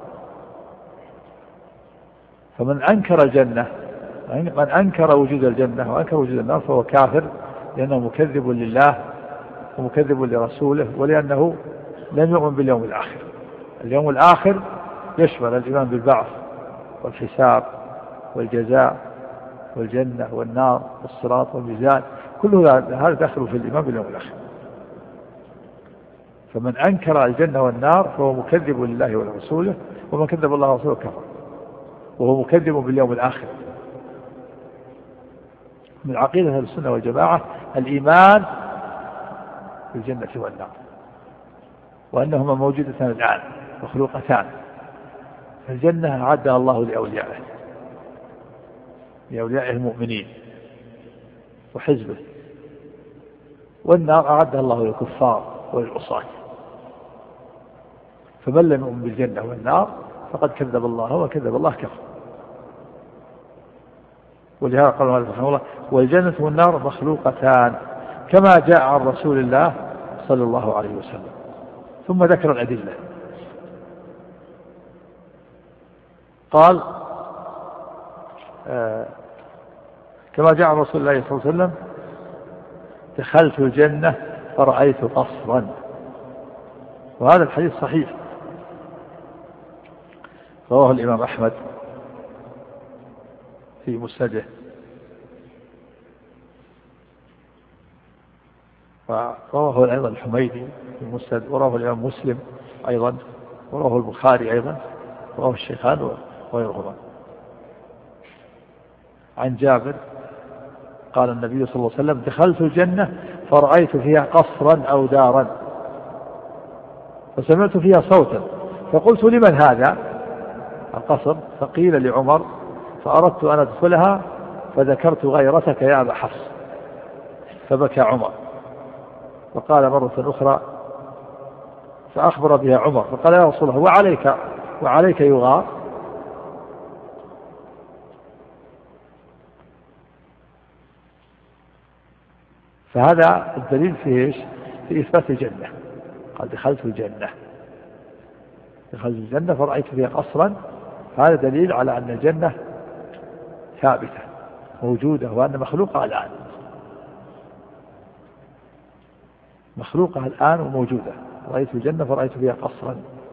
فمن أنكر الجنة، من أنكر وجود الجنة وأنكر وجود النار فهو كافر لأنه مكذب لله ومكذب لرسوله، ولأنه لم يؤمن باليوم الآخر. اليوم الآخر يشمل الإيمان بالبعث والحساب والجزاء والجنة والنار والصراط والميزان، كل هذا داخل في الإيمان باليوم الآخر. فمن أنكر الجنة والنار فهو مكذب لله ولرسوله، ومن كذب الله ورسوله كفر، وهو مكذب باليوم الآخر. من عقيدة أهل السنة والجماعة الإيمان بالجنة والنار، وأنهما موجودتان الآن مخلوقتان. الجنة أعدها الله لأوليائه المؤمنين وحزبه، والنار أعدها الله للكفار وللعصاة. فمن لم يؤمن بالجنة والنار فقد كذب الله وكذب الله كفر. ولهذا قال الله سبحانه وتعالى: والجنة والنار مخلوقتان كما جاء عن رسول الله صلى الله عليه وسلم. ثم ذكر الأدلة، قال: كما جاء عن رسول الله صلى الله عليه وسلم: دخلت الجنة فرأيت قصرا. وهذا الحديث صحيح، رواه الإمام أحمد في مسنده، ورواه أيضا الحميدي في المسند، ورواه الإمام مسلم أيضا، ورواه البخاري أيضا، ورواه الشيخان وغيرهما. عن جابر قال النبي صلى الله عليه وسلم: دخلت الجنة فرأيت فيها قصرا أو دارا، فسمعت فيها صوتا فقلت: لمن هذا القصر؟ فقيل: لعمر. فأردت أن أدخلها فذكرت غيرتك يا أبا حفص، فبكى عمر. وقال مرة أخرى فأخبر بها عمر فقال: يا رسول الله وعليك يغار؟ فهذا الدليل في إيش؟ في إثبات الجنة. قال: دخلت الجنة فرأيت فيها قصرا، هذا دليل على أن الجنة ثابتة موجودة، وأن مخلوقها الآن وموجودة. رأيت الجنة فرأيت فيها قصرا.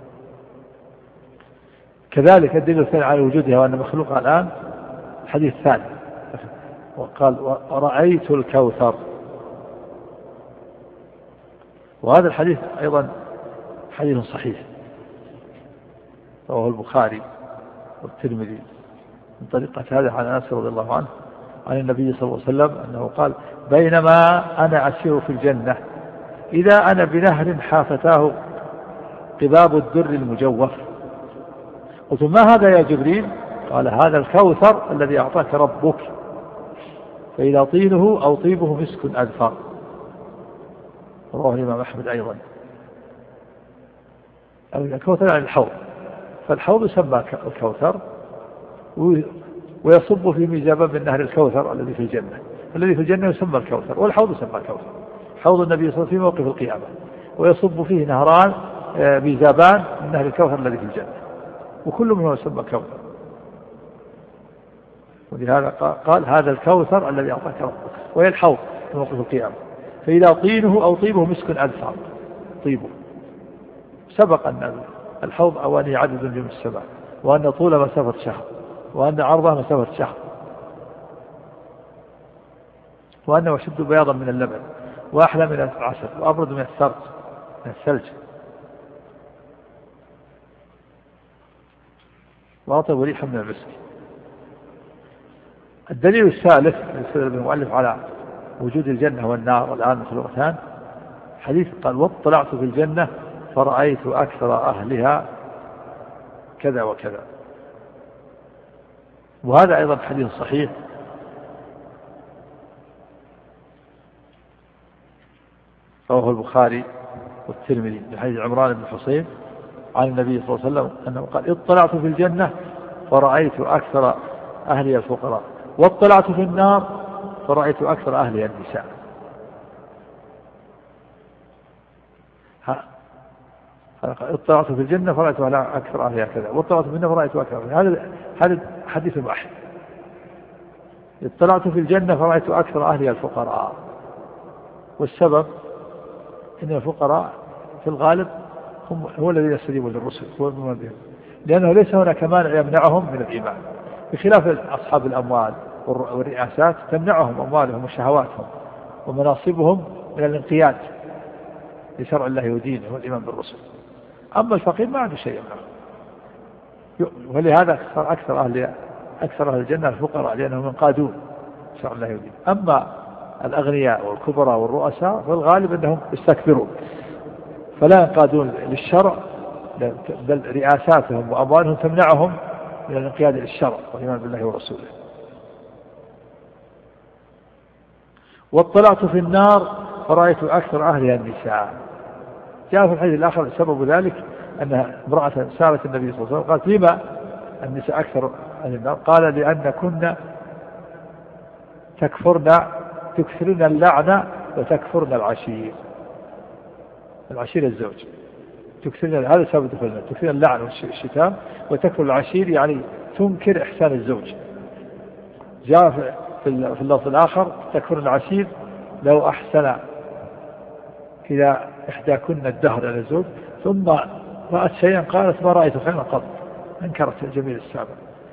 كذلك الدليل الثاني على وجودها وأن مخلوقها الآن الحديث الثاني، وقال: ورأيت الكوثر. وهذا الحديث أيضا حديث صحيح، رواه البخاري والترمذي من طريقة هذا عن أنس رضي الله عنه عن النبي صلى الله عليه وسلم أنه قال: بينما أنا أسير في الجنة إذا أنا بنهر حافتاه قباب الدر المجوف. قلت: ما هذا يا جبريل؟ قال: هذا الكوثر الذي أعطاك ربك، فإذا طينه أو طيبه مسك أذفر. رواه الإمام أحمد أيضا. الكوثر يعني الحوض، فالحوض يسمى الكوثر، ويصب في ميزابان من نهر الكوثر الذي في الجنة. الذي في الجنة يسمى الكوثر، والحوض يسمى الكوثر، حوض النبي صلى الله عليه وسلم في موقف القيامة، ويصب فيه نهران ميزابان من نهر الكوثر الذي في الجنة، وكل منه يسمى كوثر. ولهذا قال: هذا الكوثر الذي أعطاك ربك، وهي الحوض في موقف القيامة، فإذا طينه أو طيبه مسك أذفر. طيبه سبق أن الحوض أواني عدد من السماء، وأن طول مسافة شهر، وأن عرضه مسافة شهر، وأنه أشد بياضا من اللبن، وأحلى من العسل، وأبرد من الثلج، وأطيب ريحا من المسك. الدليل الثالث يستدل المؤلف على وجود الجنة والنار والآن مخلوقتان حديث قال: واطلعت في الجنة فرأيت أكثر أهلها كذا وكذا. وهذا أيضا حديث صحيح، رواه البخاري والترمذي من حديث عمران بن حصين عن النبي صلى الله عليه وسلم أنه قال: اطلعت في الجنة فرأيت أكثر أهلي الفقراء، واطلعت في النار فرأيت أكثر أهلي النساء. اطلعت في الجنة فرأيت أكثر أهلها كذا، واطلعت في النار فرأيت أكثر. هذا حديث واحد. اطلعت في الجنة فرأيت أكثر أهلها الفقراء، والسبب أن الفقراء في الغالب هو الذين يستجيبون للرسل، لأنه ليس هناك مانع يمنعهم من الإيمان، بخلاف أصحاب الأموال والرئاسات تمنعهم أموالهم وشهواتهم ومناصبهم من الانقياد لشرع الله ودينه والإيمان بالرسل. أما الفقير ما عنده شيء يمنعه، ولهذا أكثر أهل الجنة الفقراء لأنهم ينقادون شرع الله ودينه. أما الأغنياء والكبراء والرؤساء فالغالب أنهم يستكبرون فلا ينقادون للشرع، بل رئاساتهم وأموالهم تمنعهم من الانقياد للشرع والإيمان بالله ورسوله. واطلعت في النار فرأيت أكثر أهلها النساء. جاء في الحديث الآخر سبب ذلك أن امرأة سألت النبي صلى الله عليه وسلم قالت: لما النساء أكثر أهل النار؟ قال: لأن كنا تكثرن اللعنة وتكفرن العشير. العشير الزوج، تكثرن، هذا سبب دخولنا، تكثرن اللعن والشتام، وتكفر العشير يعني تنكر إحسان الزوج. جاء في اللفظ الآخر: تكفرن العشير لو أحسن إلى إحداكن الدهر على الزوج ثم رأت شيئا قالت: ما رأيت خيرا قط، انكرت الجميل السابق.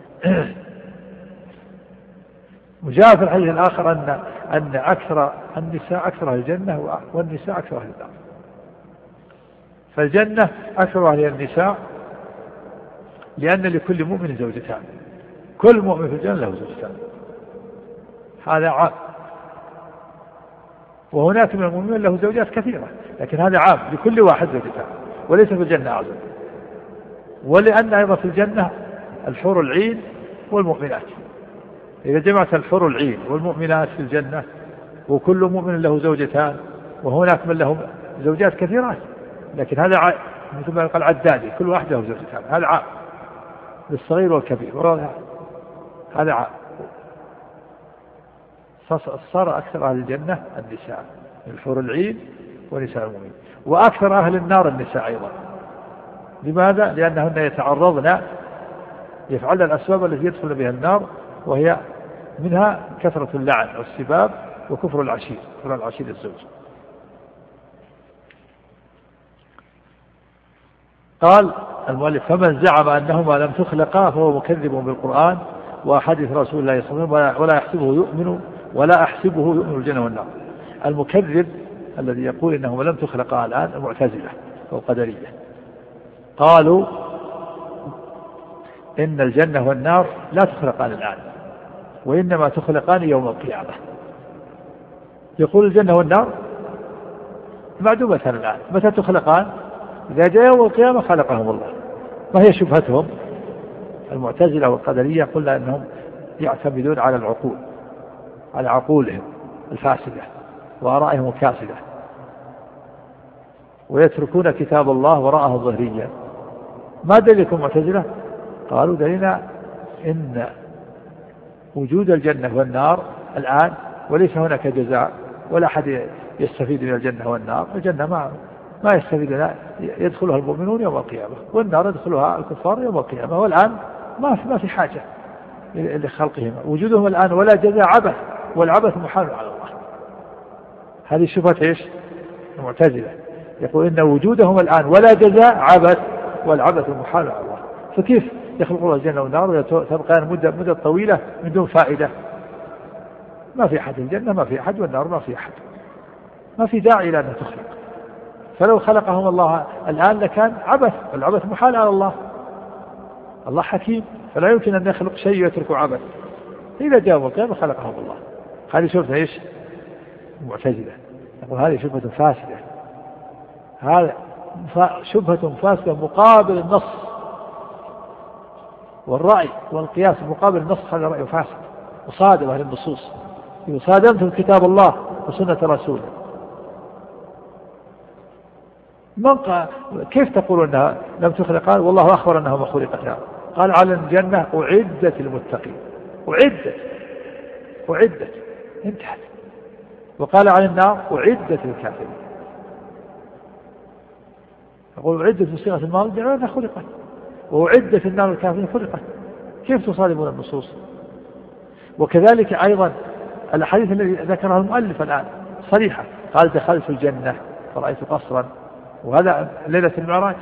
وجاء في الحديث الآخر أن أكثر النساء أكثر أهل الجنة والنساء أكثر أهل النار. فالجنة أكثر أهل النساء لأن لكل مؤمن زوجتان، كل مؤمن في الجنة له زوجتان، هذا عام. وهناك من المؤمنين له زوجات كثيرة، لكن هذا عام لكل واحد زوجتان، وليس في الجنة أعظم. ولأن أيضا في الجنة الحور العين والمؤمنات، إذا جمعت الحور العين والمؤمنات في الجنة وكل مؤمن له زوجتان، وهناك من له زوجات كثيرات، لكن هذا مثل ما قال عدادي كل واحد له زوجتان، هذا عام للصغير والكبير، هذا عام. صار أكثر أهل الجنة النساء، الحور العين ونساء المؤمنين، وأكثر أهل النار النساء أيضا. لماذا؟ لأنهن يتعرضن يفعلن الأسباب التي يدخل بها النار، وهي منها كثرة اللعن والسباب وكفر العشير، كفر العشير الزوج. قال المؤلف: فمن زعم أنهما لم تخلقا فهو مكذب بالقرآن وأحاديث رسول الله صلى الله عليه وسلم ولا أحسبه يؤمن الجنة والنار. المكذب الذي يقول إنهما لم تخلقا الآن المعتزلة والقدرية، قالوا إن الجنة والنار لا تخلقان الآن، وإنما تخلقان يوم القيامة. يقول الجنة والنار معدومتان الآن، متى تخلقان؟ إذا جاء يوم القيامة خلقهم الله. ما هي شبهتهم؟ المعتزلة والقدرية قلنا أنهم يعتمدون على العقول، على عقولهم الفاسدة وآرائهم الكاسدة، ويتركون كتاب الله وراءه ظهريا. ما دليلكم معتزلة؟ قالوا دليلنا إن وجود الجنة والنار الآن، وليس هناك جزاء، ولا أحد يستفيد من الجنة والنار. الجنة ما يستفيد، يدخلها المؤمنون يوم القيامة، والنار يدخلها الكفار يوم القيامة، والآن ما في حاجة لخلقهما. وجودهم الآن ولا جزاء عبث، والعبث محال على الله. هذه شبهة إيش؟ المعتزلة. يقول إن وجودهم الآن ولا جزاء عبث، والعبث محال على الله. فكيف يخلق الله الجنة والنار وتبقى مدة طويلة من دون فائدة؟ ما في أحد الجنة، ما في أحد، والنار ما في أحد، ما في داعي إلى أن تخلق. فلو خلقهم الله الآن لكان عبث، والعبث محال على الله. الله حكيم، فلا يمكن أن يخلق شيء ويتركه عبث. إذا جاءوا القيامة خلقهم الله. هذه شبهة إيش؟ المعتزلة. يقول هذه شبهة فاسدة، هذا شبهة فاسدة مقابل النص والرأي والقياس مقابل النص. هذا رأي فاسد مصادمة للنصوص، يصادمتم كتاب الله وسنة رسوله. كيف تقولون أنها لم تخلق؟ قال والله أخبر أنها خلقتا، قال على الجنة أعدت المتقين، أعدت انتهت. وقال عن النار أعدت الكافرين. يقول أعدت بصيغة الماضي لأنها خلقت، وأعدت النار الكافرين خلقت. كيف تصادمون النصوص؟ وكذلك أيضا الحديث الذي ذكره المؤلف الآن صريحة، قال دخلت الجنة فرأيت قصرا، وهذا ليلة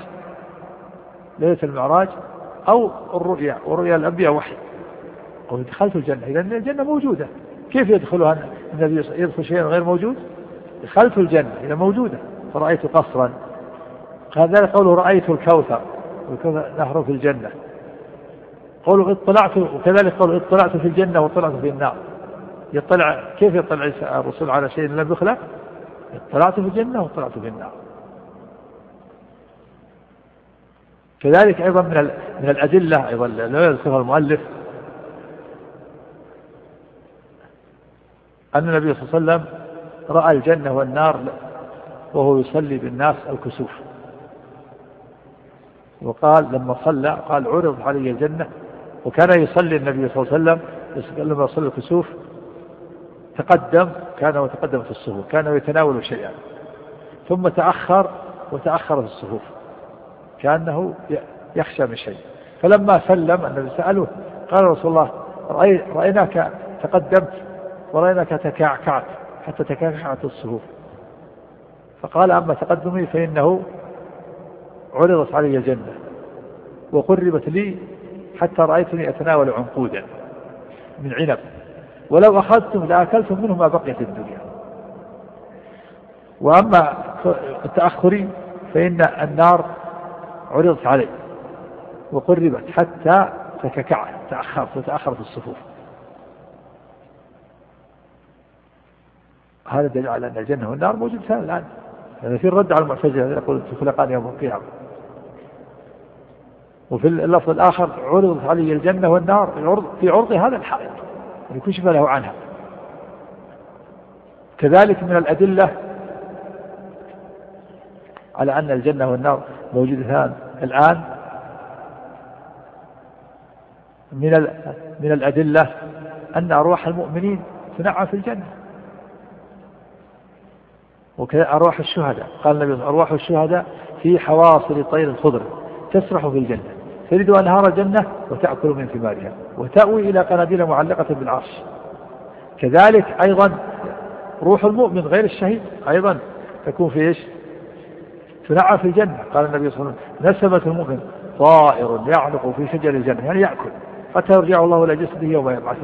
المعراج أو الرؤيا، ورؤيا الأنبياء وحي. قل دخلت الجنة، إذا الجنة موجودة، كيف يدخلها النبي يدخل شيء غير موجود؟ دخلت الجنة إذا موجودة فرأيت قصرا. هذا قوله رأيت الكوثر، والكوثر نهر في الجنة. قوله اطلعت، وكذلك قوله اطلعت في الجنة واطلعت في النار. كيف يطلع الرسول على شيء لم يخلق؟ اطلعت في الجنة واطلعت في النار. كذلك أيضا من الأدلة أيضا لا يذكرها المؤلف أن النبي صلى الله عليه وسلم رأى الجنة والنار وهو يصلي بالناس الكسوف. وقال لما صلى قال عرض علي الجنة، وكان يصلي النبي صلى الله عليه وسلم لما يصلي الكسوف كان متقدم في الصفوف، كان يتناول شيئا ثم تأخر في الصفوف كأنه يخشى من شيء. فلما سلم النبي سأله قال رسول الله رأيناك تقدمت ورأيناك تكعكعت حتى تكعكعت الصفوف. فقال أما تقدمي فإنه عرضت علي الجنة وقربت لي حتى رأيتني أتناول عنقودا من عنب، ولو أخذتم لأكلتم منه ما بقيت الدنيا. وأما التأخري فإن النار عرضت علي وقربت حتى تكعكعت، تأخرت الصفوف. هذا دليل على أن الجنة والنار موجودتان الآن. يعني في الرد على المعتزلة يقول تخلقان يوم القيامة. وفي اللفظ الآخر عرضت علي الجنة والنار في عرض هذا الحائط يكشف له عنها. كذلك من الأدلة على أن الجنة والنار موجودتان الآن من الأدلة أن أرواح المؤمنين تنعم في الجنة، وكذا أرواح الشهداء. قال النبي أرواح الشهداء في حواصل طير الخضر تسرح في الجنة تريد أنهار الجنة وتأكل من ثمارها وتأوي إلى قناديل معلقة بالعرش. كذلك أيضا روح المؤمن غير الشهيد أيضا تكون في إيش؟ تنعم في الجنة. قال النبي صلى الله عليه وسلم نسمة المؤمن طائر يعلق في شجر الجنة، يعني يأكل حتى يرجع الله إلى جسده يوم يبعثه.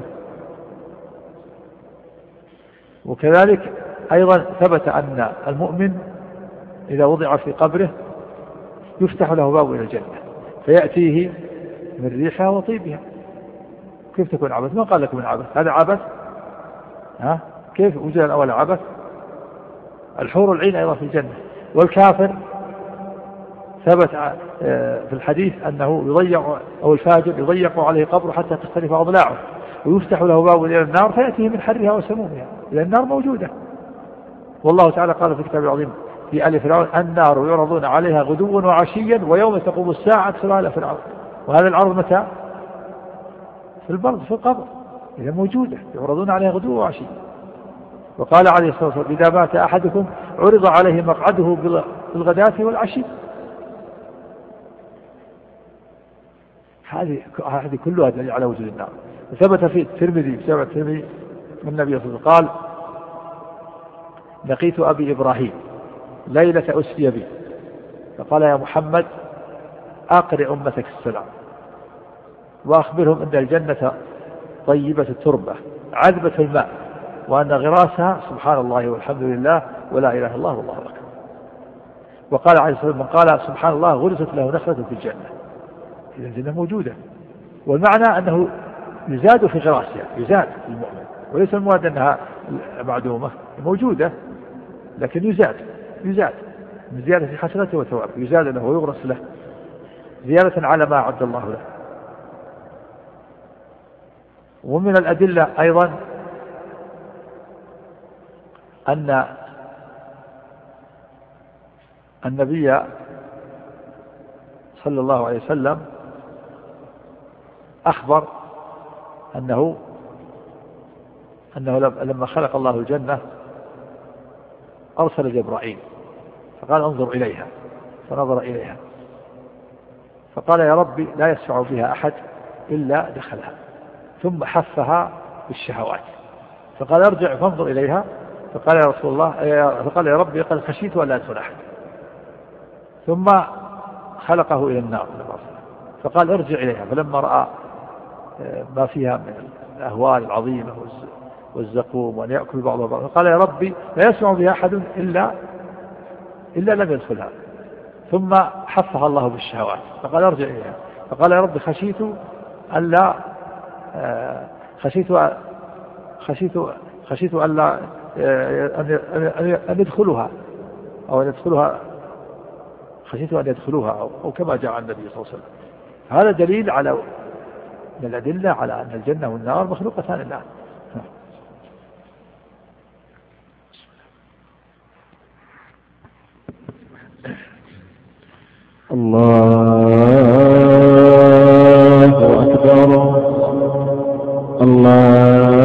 وكذلك أيضا ثبت أن المؤمن إذا وضع في قبره يفتح له باب إلى الجنة فيأتيه من ريحها وطيبها. كيف تكون عبث؟ ما قال لك من عبث، هذا عبث. كيف وجد الأول عبث؟ الحور العين أيضا في الجنة. والكافر ثبت في الحديث أنه يضيع أو الفاجر يضيق عليه قبره حتى تختلف أضلاعه ويفتح له باب إلى النار فيأتيه من حرها وسمومها، لأن النار موجودة. والله تعالى قال في الكتاب العظيم في آل فرعون النار يعرضون عليها غدوا وعشيا ويوم تقوم الساعة أدخلوا على فرعون. وهذا العرض متى؟ في البرد في القبر، إذا موجودة يعرضون عليها غدوا وعشيا. وقال عليه الصلاة والسلام إذا مات أحدكم عرض عليه مقعده بالغداة والعشي. هذه كلها دليل على وجود النار. ثبت في الترمذي من النبي صلى الله عليه وسلم قال لقيت أبي إبراهيم ليلة أسري بي فقال يا محمد أقرئ أمتك السلام وأخبرهم أن الجنة طيبة التربة عذبة الماء وأن غراسها سبحان الله والحمد لله ولا إله إلا الله والله أكبر. وقال عليه الصلاة والسلام من قال سبحان الله غرست له نخلة في الجنة. إذا الجنة موجودة، والمعنى أنه يزاد في غراسها، يزاد المؤمن، وليس المراد أنها معدومة، موجودة لكن يزاد من زيادة حسنته وثوابه، يزاد له ويغرس له زيادة على ما أعد الله له. ومن الأدلة أيضا أن النبي صلى الله عليه وسلم أخبر أنه لما خلق الله الجنة أرسل جبرائيل فقال انظر إليها، فنظر إليها فقال يا ربي لا يسمع بها أحد إلا دخلها، ثم حفها بالشهوات، فقال ارجع فانظر إليها، فقال يا رسول الله فقال يا ربي قد خشيت أن لا أدخل أحد، ثم خلقه إلى النار فقال ارجع إليها، فلما رأى ما فيها من الأهوال العظيمة والزقوم وأن يأكل بعضها بعضا فقال يا ربي لا يسمع بها أحد إلا لم يدخلها، ثم حفها الله بالشهوات فقال ارجع إليها، فقال يا ربي خشيت ألا أن يدخلها أو أن يدخلها، خشيت أن يدخلوها أو كما جاء عن النبي صلى الله عليه وسلم. هذا دليل على من الأدلة على أن الجنة والنار مخلوقتان لله. الله أكبر الله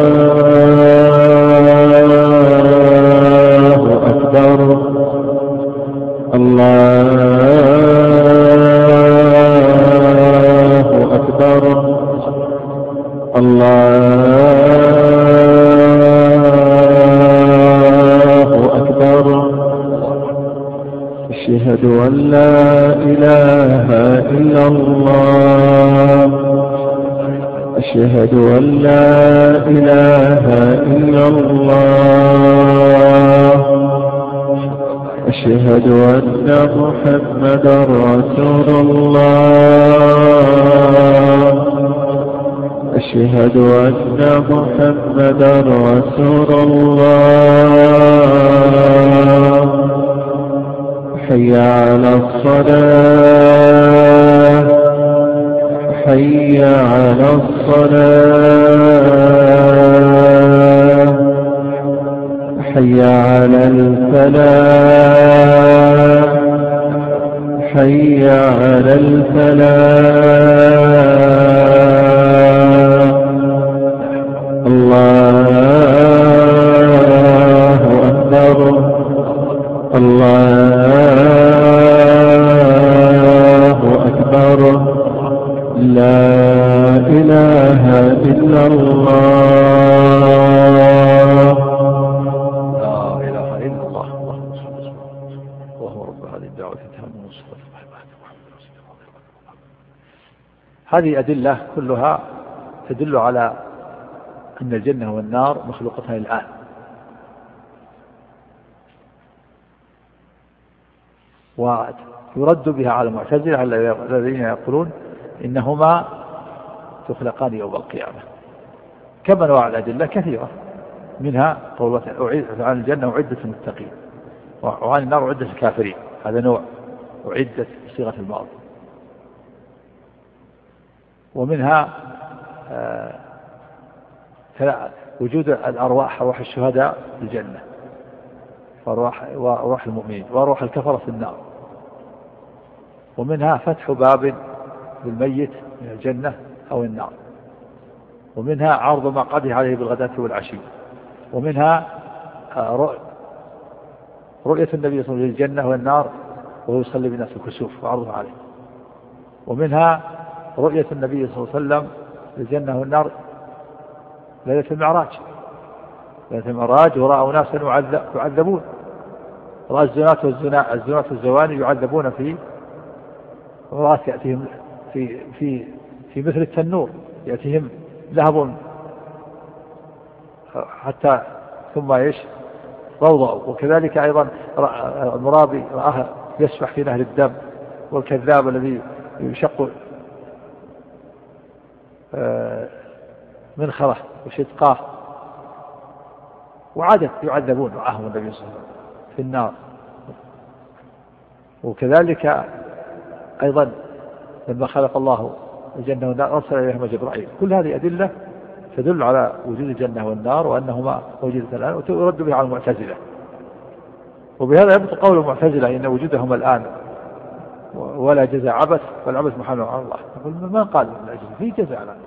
أكبر الله أكبر الله أكبر أشهد أن لا إله إلا الله أشهد أن لا إله إلا الله أشهد أن محمدا رسول الله أشهد أن محمدا رسول الله حي على الصلاة حي على الصلاة حي على الفلاح حي على الفلاح الله أكبر الله أكبر لا إله إلا الله لا إله إلا الله وهو رب هذه الدعوة التامة والصلاة هذه أدلة كلها تدل على أن الجنة والنار مخلوقتان الآن، ويرد بها على المعتزلة الذين يقولون إنهما تخلقان يوم القيامة. كما أنواع الأدلة كثيرة، منها قول عن الجنة أعدت للمتقين وعن النار أعدت للكافرين، هذا نوع أعدت بصيغة الماضي. ومنها وجود الأرواح، أرواح الشهداء في الجنة وأرواح المؤمنين وأرواح الكفرة في النار. ومنها فتح باب للميت من الجنة أو النار. ومنها عرض ما قضي عليه بالغداة والعشي. ومنها رؤية النبي صلى الله عليه وسلم للجنة والنار وهو يصلي بالناس الكسوف وعرضه عليه. ومنها رؤية النبي صلى الله عليه وسلم للجنة والنار ليلة المعراج، ليلة المعراج ورأوا ناسا يعذبون، رأى الزنات والزواني يعذبون في رأس يأتيهم في مثل التنور، يأتيهم لهب حتى ثم روضوا. وكذلك أيضا المرابي رآه يسبح في نهر الدم، والكذاب الذي يشق منخره وشدقاه، وعادت يعذبون معهم النبي صلى الله عليه وسلم في النار. وكذلك أيضا لما خلق الله الجنة والنار أرسل إليهما جبرائيل. كل هذه أدلة تدل على وجود الجنة والنار وأنهما موجودتان الآن، وترد بها على المعتزلة. وبهذا يبطل قول المعتزلة إن وجودهما الآن ولا جزاء عبث، والعبث محال على الله. يقول ما قال لا جزاء، في جزاء لا.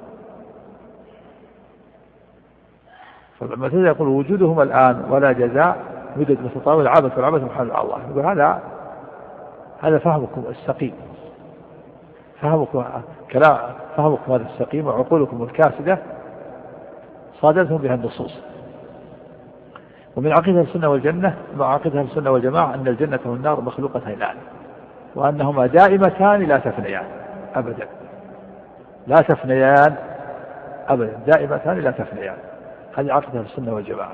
فالمعتزلة يقول وجودهم الآن ولا جزاء مدد متطاول عبث، والعبث محال على الله. يقول هذا فهمكم السقيم، فهمكم هذا السقيم، وعقولكم الكاسدة صادتهم بها النصوص. ومن عقيدة السنة والجنة مع عقيدة السنة والجماعة أن الجنة والنار مخلوقتان الآن، وأنهما دائمتان لا تفنيان أبدا، لا تفنيان أبدا، دائمتان لا تفنيان. هذه عقيدة السنة والجماعة.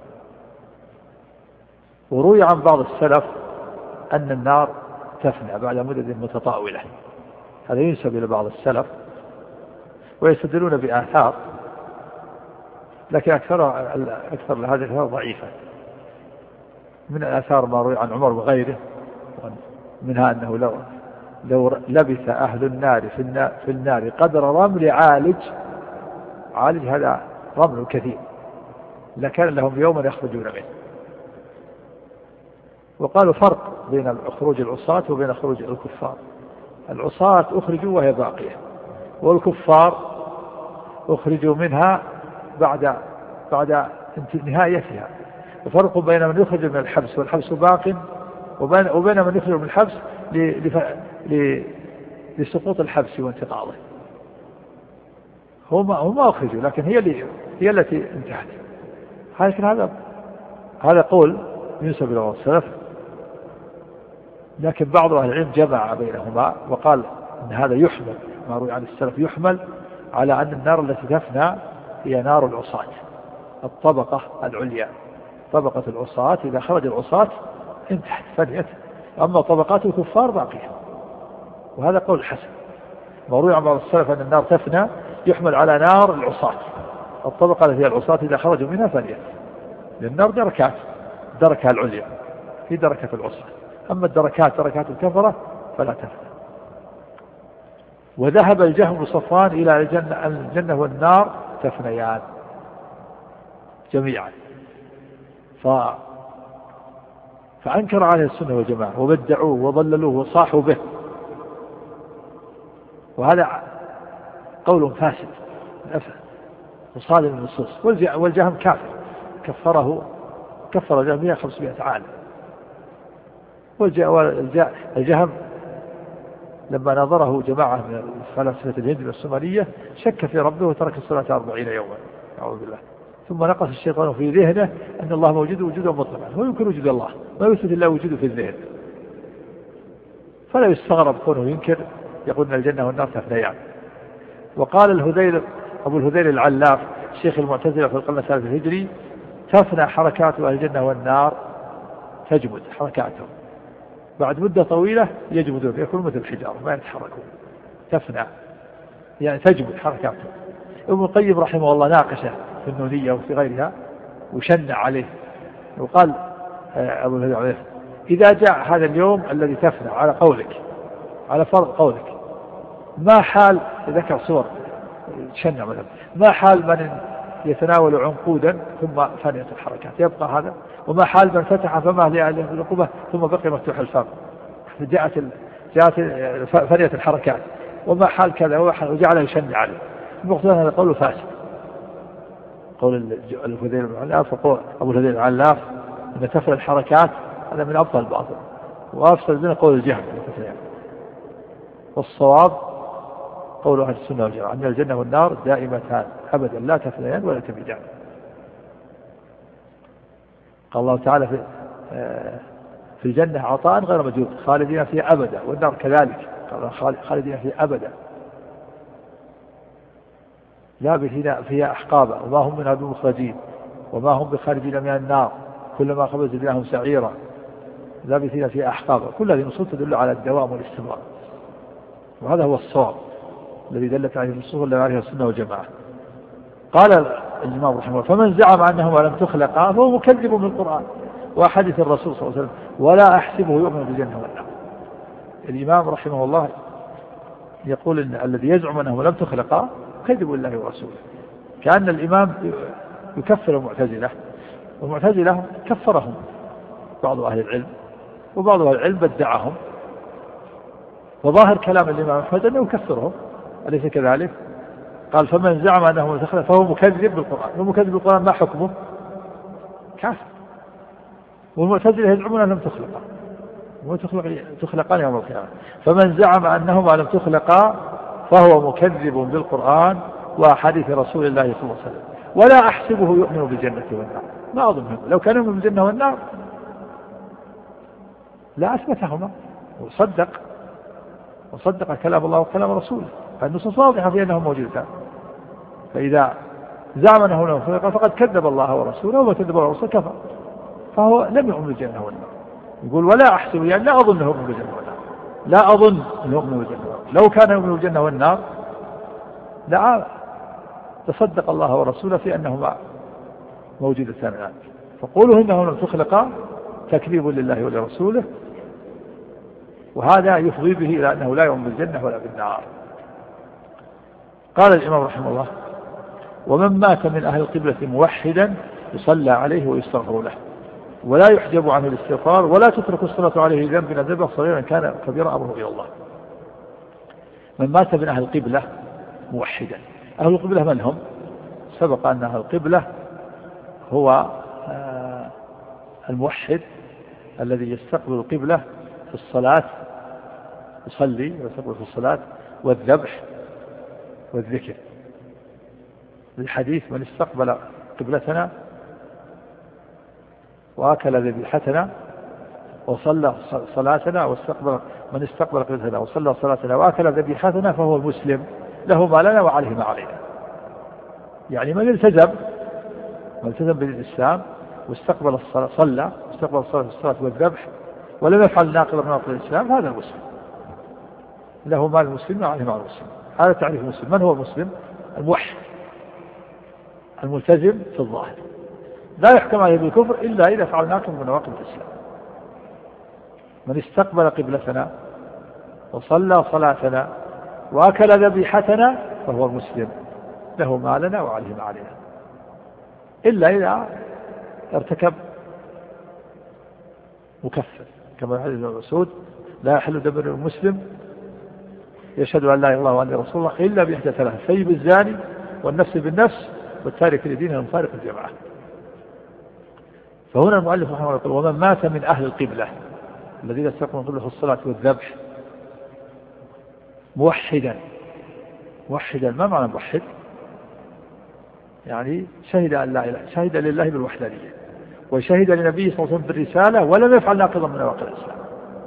وروي عن بعض السلف أن النار تفنى بعد مدة متطاولة، هذا ينسب إلى بعض السلف، ويستدلون بآثار، لكن أكثر هذه الآثار ضعيفة. من الآثار ما روي عن عمر وغيره، منها أنه لو لبث أهل النار في النار قدر رمل عالج هذا رمل كثير لكان لهم يوما يخرجون منه. وقالوا فرق بين خروج العصاة وبين خروج الكفار. العصاة أخرجوا وهي باقية، والكفار أخرجوا منها بعد نهايتها. وفرق بين من يخرج من الحبس والحبس باق، وبين من يخرج من الحبس لسقوط الحبس وانتقاضه. هم أخرجوا، لكن هي التي انتهت. هذا قول ينسب إلى السلف، لكن بعض أهل العلم جمع بينهما وقال أن هذا يحمل، ما روي عن السلف يحمل على أن النار التي تفنى هي نار العصاة، الطبقة العليا، طبقة العصاة إذا خرج العصاة انتهت فنيت، أما طبقات الكفار باقية. وهذا قول حسن. ما روي عن بعض السلف أن النار تفنى يحمل على نار العصاة، الطبقة التي هي العصاة إذا خرجوا منها فنيت، لأن النار دركات، دركها العليا في دركة العصاة، أما دركات الكفرة فلا تفنى. وذهب الجهم بن صفوان إلى الجنة والنار تفنيان جميعا، فأنكر عليه السنة والجماعة وبدعوه وضللوه وصاحوا به، وهذا قول فاسد وصادم النصوص. والجهم كافر، كفر الجهم 500 عام. والجهم لما نظره جماعة من فلاسفة الهند والسومرية شك في ربه وترك الصلاة 40 يوما، أعوذ بالله. ثم نقص الشيطان في ذهنه أن الله موجود وجودا مطلقا، هو يمكن وجود الله، ما يثبت الله وجوده في الذهن. فلا يستغرب كونه ينكر، يقول أن الجنة والنار تفنيان. وقال أبو الهذيل العلاف شيخ المعتزلة في القرن الثالث الهجري: تفنى حركات أهل الجنة والنار، تجمد حركاتهم بعد مدة طويلة، يجمدون يكون مثل الحجارة ما يتحركون. تفنى يعني تجمد حركاتهم. ابن القيم رحمه الله ناقشه في النونية وفي غيرها وشنع عليه، وقال أبو الهذيل: إذا جاء هذا اليوم الذي تفنى على قولك، على فرض قولك، ما حال، ذكر صور شنع مثلا، ما حال من يتناول عنقودا ثم فنيت الحركات، يبقى هذا؟ وما حال من فتح فمه لأهله في العقوبة ثم بقي مفتوح الفم، جاءت فنيت الحركات، وما حال كذا، وجعله يشنع عليه. المقصود هذا قول فاسد، قول الهذيل العلاف. أبو الهذيل العلاف أن تفنى الحركات هذا من أبطل الباطل، وأفسد من قول الجهم. والصواب قول أهل السنة والجماعة أن الجنة والنار دائمتان أبدا لا تفنيان ولا تبيدان. قال الله تعالى في الجنة عطاء غير مجدود خالدين فيها أبدا، والنار كذلك خالدين فيها أبدا لابثين فيها أحقابا وما هم منها بمخرجين وما هم بخارجين من النار كلما خبز زدناهم سعيرا لابثين فيها أحقابا. كل هذه النصوص تدل على الدوام والاستمرار، وهذا هو الصواب الذي دلت عليه النصوص التي عليها السنة والجماعة. قال الإمام رحمه الله: فمن زعم أنهما لم تخلقا فهو مكذب بالقرآن وحديث الرسول صلى الله عليه وسلم ولا أحسبه يؤمن بالجنة والنار. الإمام رحمه الله يقول إن الذي يزعم أنه لم تخلقا كذب الله ورسوله، كأن الإمام يكفر المعتزلة، والمعتزلة كفرهم بعض أهل العلم، وبعض أهل العلم بدعهم وظاهر كلام الإمام أحمد أنه يكفرهم، أليس كذلك؟ قال فمن زعم أنه متخلق فهو مكذب بالقرآن. والمكذب بالقرآن ما حكمه؟ كافر. والمعتزلة يزعمون أنهم تخلقان يوم القيامة. فمن زعم أنهما لم تخلقا فهو مكذب بالقرآن وحديث رسول الله صلى الله عليه وسلم، ولا أحسبه يؤمن بالجنة والنار. ما أظنه لو كان يؤمن بالجنة والنار لا أثبتهما وصدق كلام الله وكلام رسوله، فالنصوص واضحة في أنهم موجودان. فإذا زعم أنه لم يخلق فقد كذب الله ورسوله، وما كذب الله ورسوله كفر، فهو لم يؤمن بالجنة والنار. يقول ولا أحسب، يعني لا أظن أنه يؤمن بالجنة والنار، لا أظن أنه يؤمن بالجنة والنار. لو كان يؤمن بالجنة والنار لا تصدق الله ورسوله في أنهما موجودتان الآن. فقوله إنه لم تخلقا تكذيب لله ولرسوله، وهذا يفضي به إلى أنه لا يؤمن بالجنة ولا بالنار. قال الإمام رحمه الله: ومن مات من أهل القبلة موحدا يصلى عليه ويستغفر له، ولا يحجب عنه الاستغفار، ولا تترك الصلاة عليه ذنب ذنبه صغيرا كان كبيرا أمره إلى الله. من مات من أهل القبلة موحدا. أهل القبلة من هم؟ سبق أن أهل القبلة هو الموحد الذي يستقبل القبلة في الصلاة، يصلي ويستقبل في الصلاة والذبح والذكر. الحديث: من استقبل قبلتنا وأكل ذبيحتنا وصلى صلاتنا، واستقبل من استقبل قبلتنا وصلى صلاتنا وأكل ذبيحتنا فهو المسلم، له ما لنا وعليه ما علينا. يعني من التزم بالإسلام واستقبل الصلاة، صلى واستقبل الصلاة والذبح ولم يفعل ناقضا من نواقض الإسلام، هذا المسلم، له مال المسلم وعليه مال المسلم. هذا تعريف المسلم. من هو المسلم؟ الموحد الملتزم في الظاهر، لا يحكم عليه بالكفر إلا إذا فعل ناقض من نواقض الإسلام. من استقبل قبلتنا وصلى صلاتنا وأكل ذبيحتنا فهو المسلم، له ما لنا وعليه ما علينا، إلا إذا ارتكب مكفر، كما حديث ابن مسعود: لا يحل دم المسلم يشهد أن لا إله إلا الله وأني رسول الله إلا بإحدى ثلاث: الثيب الزاني، والنفس بالنفس، والتارك لدينه المفارق الجماعة. فهنا المؤلف رحمه الله يقول: ومن مات من أهل القبلة الذين استقبلوا القبلة في الصلاة والذبح موحدا. ما معنى موحد؟ يعني شهد أن لا إله، شهد لله بالوحدانية، وشهد لنبيه صلى الله عليه وسلم بالرسالة، ولم يفعل ناقضا من نواقض الإسلام.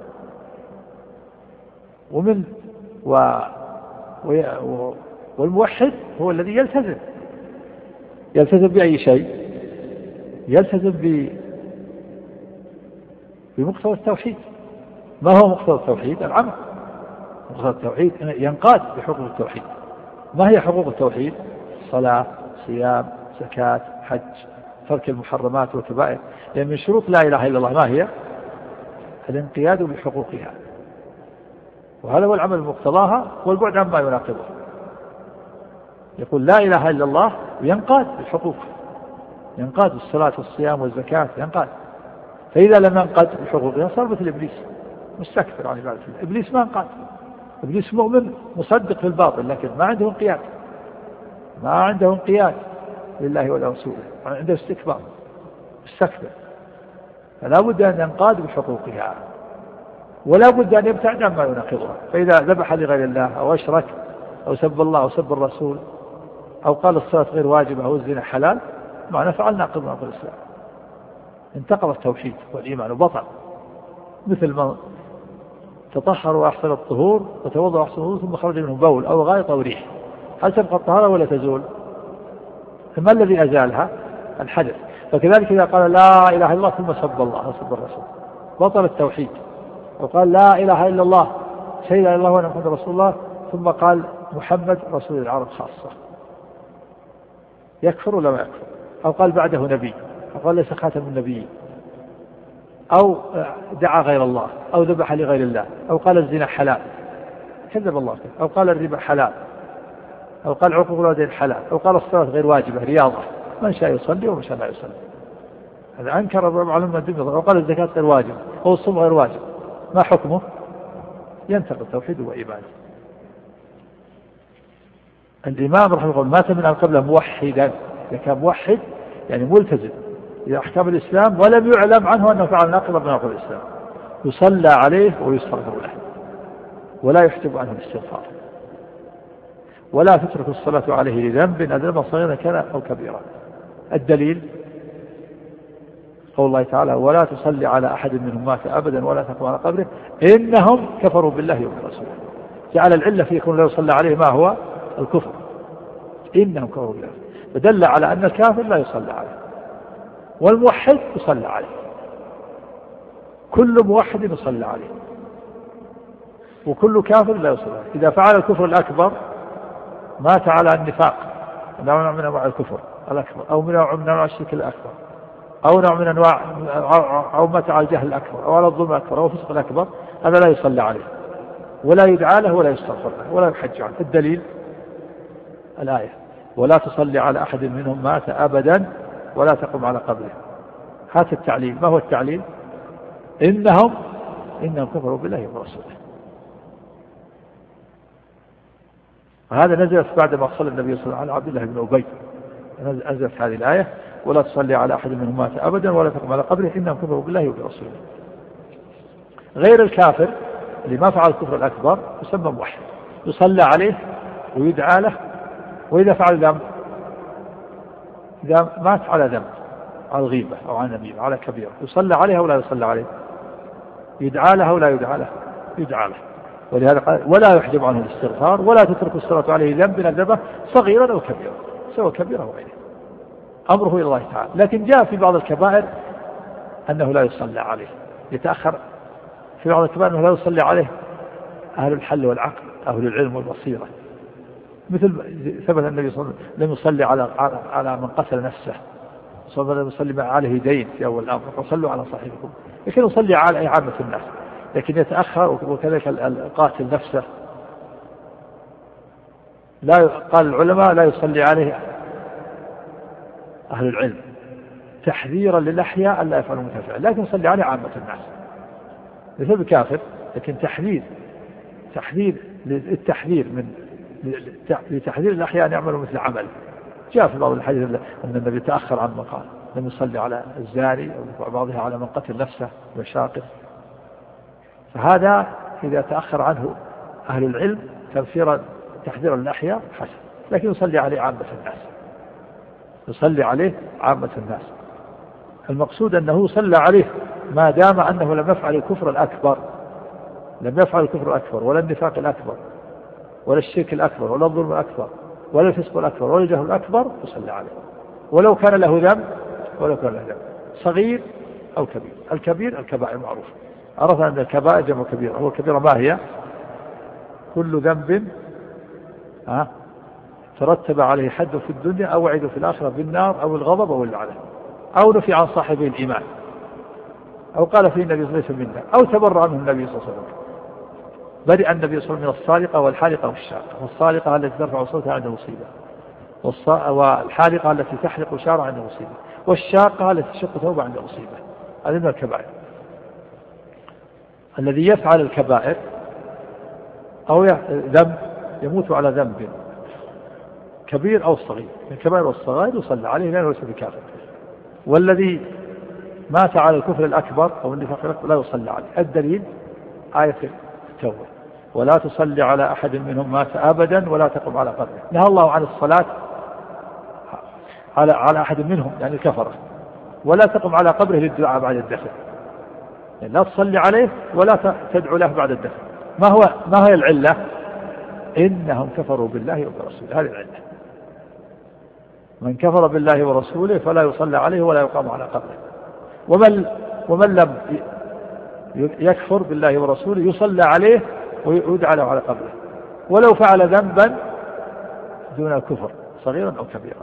والموحد هو الذي يلتزم بأي شيء؟ يلتزم بمقتضى التوحيد. ما هو مقتضى التوحيد؟ العمل. مقتضى التوحيد ينقاد بحقوق التوحيد. ما هي حقوق التوحيد؟ صلاة، صيام، زكاة، حج، ترك المحرمات والكبائر. لأن من شروط لا إله إلا الله ما هي؟ الانقياد بحقوقها، وهذا هو العمل بمقتضاها والبعد عما يناقضه. يقول لا إله إلا الله وينقاد بالحقوق، ينقاد الصلاة والصيام والزكاة، ينقاد. فإذا لم ينقاد بحقوقها صار مثل إبليس مستكبر عن عبادة الله. إبليس ما انقاد، إبليس مؤمن مصدق في الباطل، لكن ما عنده انقياد لله ولا رسوله، عنده استكبار مستكبر. فلا بد أن ينقاد بحقوقها، ولا بد أن يبتعد عما يناقضها. فإذا ذبح لغير الله أو أشرك أو سب الله أو سب الرسول أو قال الصلاة غير واجبة أو الزنا حلال، معنى فعل ناقض من الإسلام، انتقض التوحيد والإيمان وبطل. مثل من تطهر وأحسن الطهور وتوضأ وأحسن الوضوء ثم خرج منه بول أو غائط أو ريح، هل تبقى الطهارة ولا تزول؟ ما الذي أزالها؟ الحدث. فكذلك إذا قال لا إله إلا الله ثم سب الله أو سب الرسول بطل التوحيد. وقال لا إله إلا الله، شهد أن لا إله إلا الله محمد رسول الله، ثم قال محمد رسول العرب خاصة، يكفر ولا ما يكفر؟ أو قال بعده نبي، أو قال ليس خاتم النبيين، أو دعا غير الله، أو ذبح لغير الله، أو قال الزنا حلال، كذب الله، أو قال الربا حلال، أو قال عقوق الوالدين حلال، أو قال الصلاة غير واجبة رياضة، من شاء يصلي ومن شاء لا يصلي. هذا أنكر معلومة الدين. أو قال الزكاة غير واجبة أو الصوم غير واجب، ما حكمه؟ ينتقل توحيده وإيمانه. الإمام رحمه الله مات من القبلة موحدا، إذا كان موحد يعني ملتزم بأحكام الإسلام ولم يعلم عنه أنه فعل ناقضا من نواقض الإسلام، يصلى عليه ويستغفر له ولا يحجب عنه الاستغفار، ولا تترك الصلاة عليه لذنب أذنب صغيرا كان أو كبيرا. الدليل قول الله تعالى ولا تصلي على أحد منهم مات أبدا ولا تقم على قبره إنهم كفروا بالله وبرسوله. جعل العلة في يكون لا يصلى عليه ما هو الكفر، إنهم كفروا بالله، فدل على أن الكافر لا يصلى عليه والموحد يصلى عليه، كل موحد يصلى عليه وكل كافر لا يصلى عليه. إذا فعل الكفر الأكبر مات على النفاق نوع من أنواع الكفر الأكبر، أو نوع من أنواع الشرك الأكبر، أو نوع من أنواع أو مات على الجهل الأكبر أو على الظلم الأكبر أو الفسق الأكبر، هذا لا يصلى عليه ولا يدعى له ولا يستغفر له ولا يحج عنه. الدليل الآية ولا تصلي على أحد منهم مات أبدا ولا تقم على قبره. هذا التعليل. ما هو التعليل؟ إنهم كفروا بالله ورسوله. وهذا نزلت بعد ما صلى النبي صلى الله عليه وسلم على عبد الله بن أبي، نزلت هذه الآية ولا تصلي على أحد منهم مات أبدا ولا تقم على قبره إنهم كفروا بالله وبرسوله. غير الكافر اللي ما فعل الكفر الأكبر يسمى موحد، يصلى عليه ويدعى له، وإذا فعل ذنب، إذا مات على ذنب، على الغيبة أو على النميمة على كبيرة، يصلى عليه ولا يصلى عليه؟ يدعى له ولا يدعى له؟ يدعى له. ولهذا قال ولا يحجب عنه الاستغفار ولا تترك الصلاة عليه ذنب أذنبه صغيرا أو كبيرا، سواء كبيرة أو غيره، أمره إلى الله تعالى. لكن جاء في بعض الكبائر أنه لا يصلى عليه، يتأخر في بعض الكبائر أنه لا يصلي عليه أهل الحل والعقل، أهل العلم والبصيرة، مثل ثبت النبي صلى الله عليه وسلم لم يصلي على من قتل نفسه، صلى الله عليه وسلم يصلي عليه دين في أول الأمر، وصلوا على صاحبكم، لكن يصلي على عامة الناس، لكن يتأخر. وكذلك القاتل نفسه لا، قال العلماء لا يصلي عليه أهل العلم تحذيرا للأحياء ألا يفعلوا متفعل، لكن يصلي عليه عامة الناس مثل الكافر، لكن تحذير للتحذير من لتحذير الأحياء أن يعملوا مثل عمل. جاء في بعض الحديث أن النبي تأخر عن مقال لم يصلي على الزاني أو بعضها على من قتل نفسه وشاقف، فهذا إذا تأخر عنه أهل العلم تحذيرا للأحياء حسن، لكن يصلي عليه عامة الناس، يصلي عليه عامة الناس. المقصود أنه صلى عليه ما دام أنه لم يفعل الكفر الأكبر، لم يفعل الكفر الأكبر ولا النفاق الأكبر ولا الشرك الأكبر ولا الظلم الأكبر ولا الفسق الأكبر ولا الجهل الأكبر، يصلى عليه ولو كان له ذنب، صغير أو كبير. الكبير الكبائر معروف، عرفنا أن الكبائر جمع كبيرة، هو الكبيرة ما هي؟ كل ذنب ترتب عليه حد في الدنيا أو وعد في الآخرة بالنار أو الغضب أو اللعنة، أو نفي عن صاحبه الإيمان، أو قال فيه النبي صلى الله عليه وسلم منا، أو تبرأ منه النبي صلى الله عليه وسلم. برئ النبي صلى الله عليه وسلم من الصالقة والحالقة والشاقة، والصالقة التي ترفع صوتها عند المصيبة، والحالقة التي تحلق شعرها عند المصيبة، والشاقة التي تشق ثوبها عند المصيبة. هذه من الكبائر. الذي يفعل الكبائر أو ذنب يموت على ذنب كبير أو صغير، من الكبائر والصغائر يصلى عليه لأنه ليس بكافر. والذي مات على الكفر الأكبر أو النفاق الأكبر لا يصلى عليه. الدليل آية التوبة ولا تصلي على أحد منهم مات أبدا ولا تقم على قبره. نهى الله عن الصلاة على أحد منهم يعني الكفرة، ولا تقم على قبره للدعاء بعد الدفن، يعني لا تصلي عليه ولا تدعو له بعد الدفن. ما هي العلة؟ إنهم كفروا بالله وبرسوله، هذه العلة. من كفر بالله ورسوله فلا يصلى عليه ولا يقام على قبره. ومن لم يكفر بالله ورسوله يصلى عليه ويدعى له على قبره ولو فعل ذنبا دون الكفر صغيرا أو كبيرا.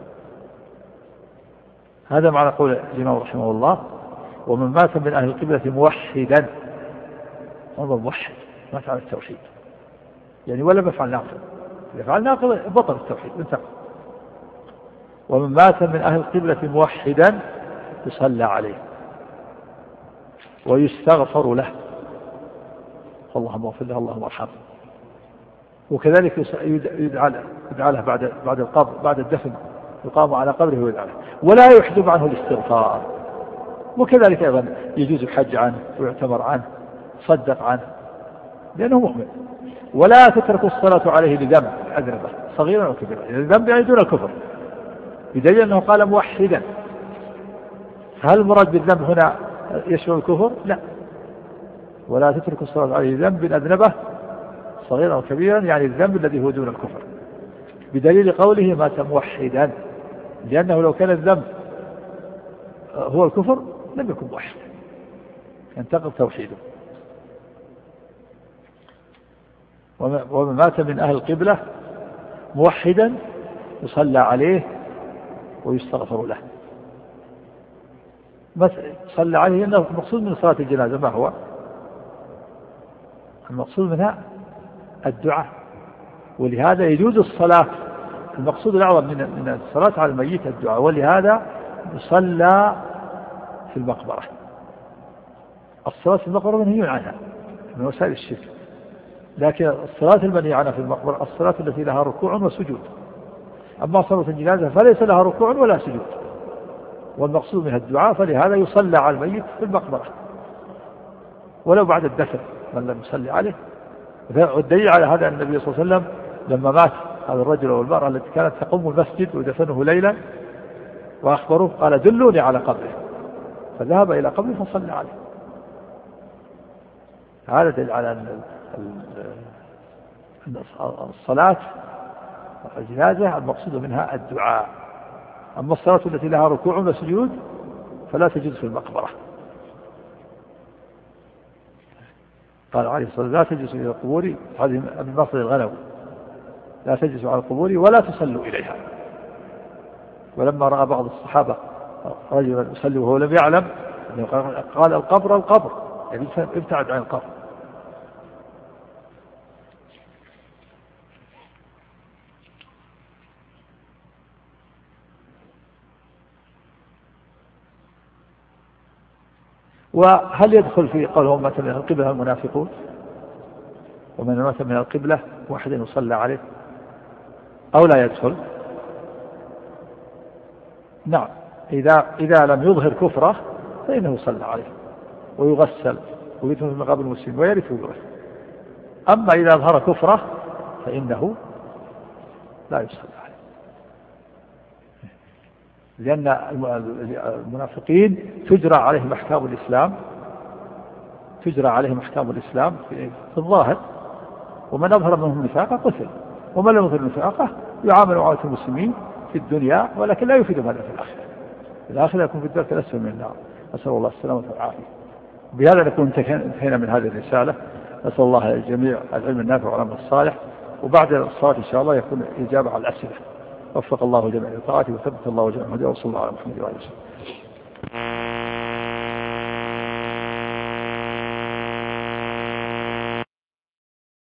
هذا معنى قول الإمام رحمه الله ومن مات من أهل القبلة موحدا، هذا موحد مات على التوحيد يعني ولم يفعل ناقض، إذا فعل ناقض بطل التوحيد انتهى. ومن مات من أهل القبلة موحدا يصلى عليه ويستغفر له. فاللهم اغفر له اللهم ارحمه. وكذلك يدعى له بعد القبر بعد الدفن يقام على قبره ويدعى له ولا يحجب عنه الاستغفار. وكذلك أيضا يجوز الحج عنه ويعتمر عنه صدق عنه لأنه مؤمن. ولا تترك الصلاة عليه لذنب أذنبه صغيرا وكبيرا. الذنب يعني دون الكفر بدليل أنه قال موحدا. فهل المراد بالذنب هنا يشمل الكفر؟ لا. ولا تترك الصلاة عليه ذنب أذنبه صغيرا وكبيرا يعني الذنب الذي هو دون الكفر بدليل قوله مات موحدا لأنه لو كان الذنب هو الكفر لم يكن موحدا ينتقض توحيده. ومن مات من أهل القبلة موحدا يصلى عليه ويستغفر له. صلى عليه إنه المقصود من صلاة الجنازة ما هو؟ المقصود منها الدعاء. ولهذا يجوز الصلاة المقصود الأعظم من الصلاة على الميت الدعاء. ولهذا يصلى في المقبرة. الصلاة في المقبرة منهي عنها من وسائل الشرك. لكن الصلاة المنهي عنها في المقبرة الصلاة التي لها ركوع وسجود. أما صلاة الجنازة فليس لها ركوع ولا سجود والمقصود منها الدعاء. فلهذا يصلى على الميت في المقبرة ولو بعد الدفن من لم يصلي عليه. والدليل على هذا أن النبي صلى الله عليه وسلم لما مات هذا الرجل والمرأة التي كانت تقوم المسجد ودفنه ليلا وأخبروه قال دلوني على قبره فذهب إلى قبره فصلى عليه. هذا دليل على أن الصلاة الجنازة المقصود منها الدعاء. أما الصلاة التي لها ركوع وسجود فلا تجوز في المقبرة. قال عليه الصلاة والسلام لا تجلسوا إلى القبور هذه من مصدر الغنم لا تجلسوا على القبور ولا تصلوا إليها. ولما رأى بعض الصحابة رجلا يصلي وهو لم يعلم قال القبر القبر يعني ابتعد عن القبر. وهل يدخل في قولهم مات من القبلة المنافقون ومن مات من القبلة واحد يصلى عليه أو لا يدخل؟ نعم إذا لم يظهر كفره فإنه يصلى عليه ويغسل ويدفن في مقابر المسلمين ويرث ويورث. أما إذا أظهر كفره فإنه لا يصلى عليه لأن المنافقين تجرى عليهم أحكام الإسلام في الظاهر. ومن أظهر منهم نفاقه قتل ومن لم يظهر نفاقه يعامل معاملة المسلمين في الدنيا ولكن لا يفيد هذا في الآخرة يكون في الدرك الأسفل من النار. أسأل الله السلامة والعافية. بهذا نكون انتهينا من هذه الرسالة. أسأل الله الجميع العلم النافع والعمل الصالح. وبعد الصلاة إن شاء الله يكون إجابة على الأسئلة. وفق الله جميع الطاعات وثبت الله جميع الهدى وصلى الله على محمد وعلى آله وسلم.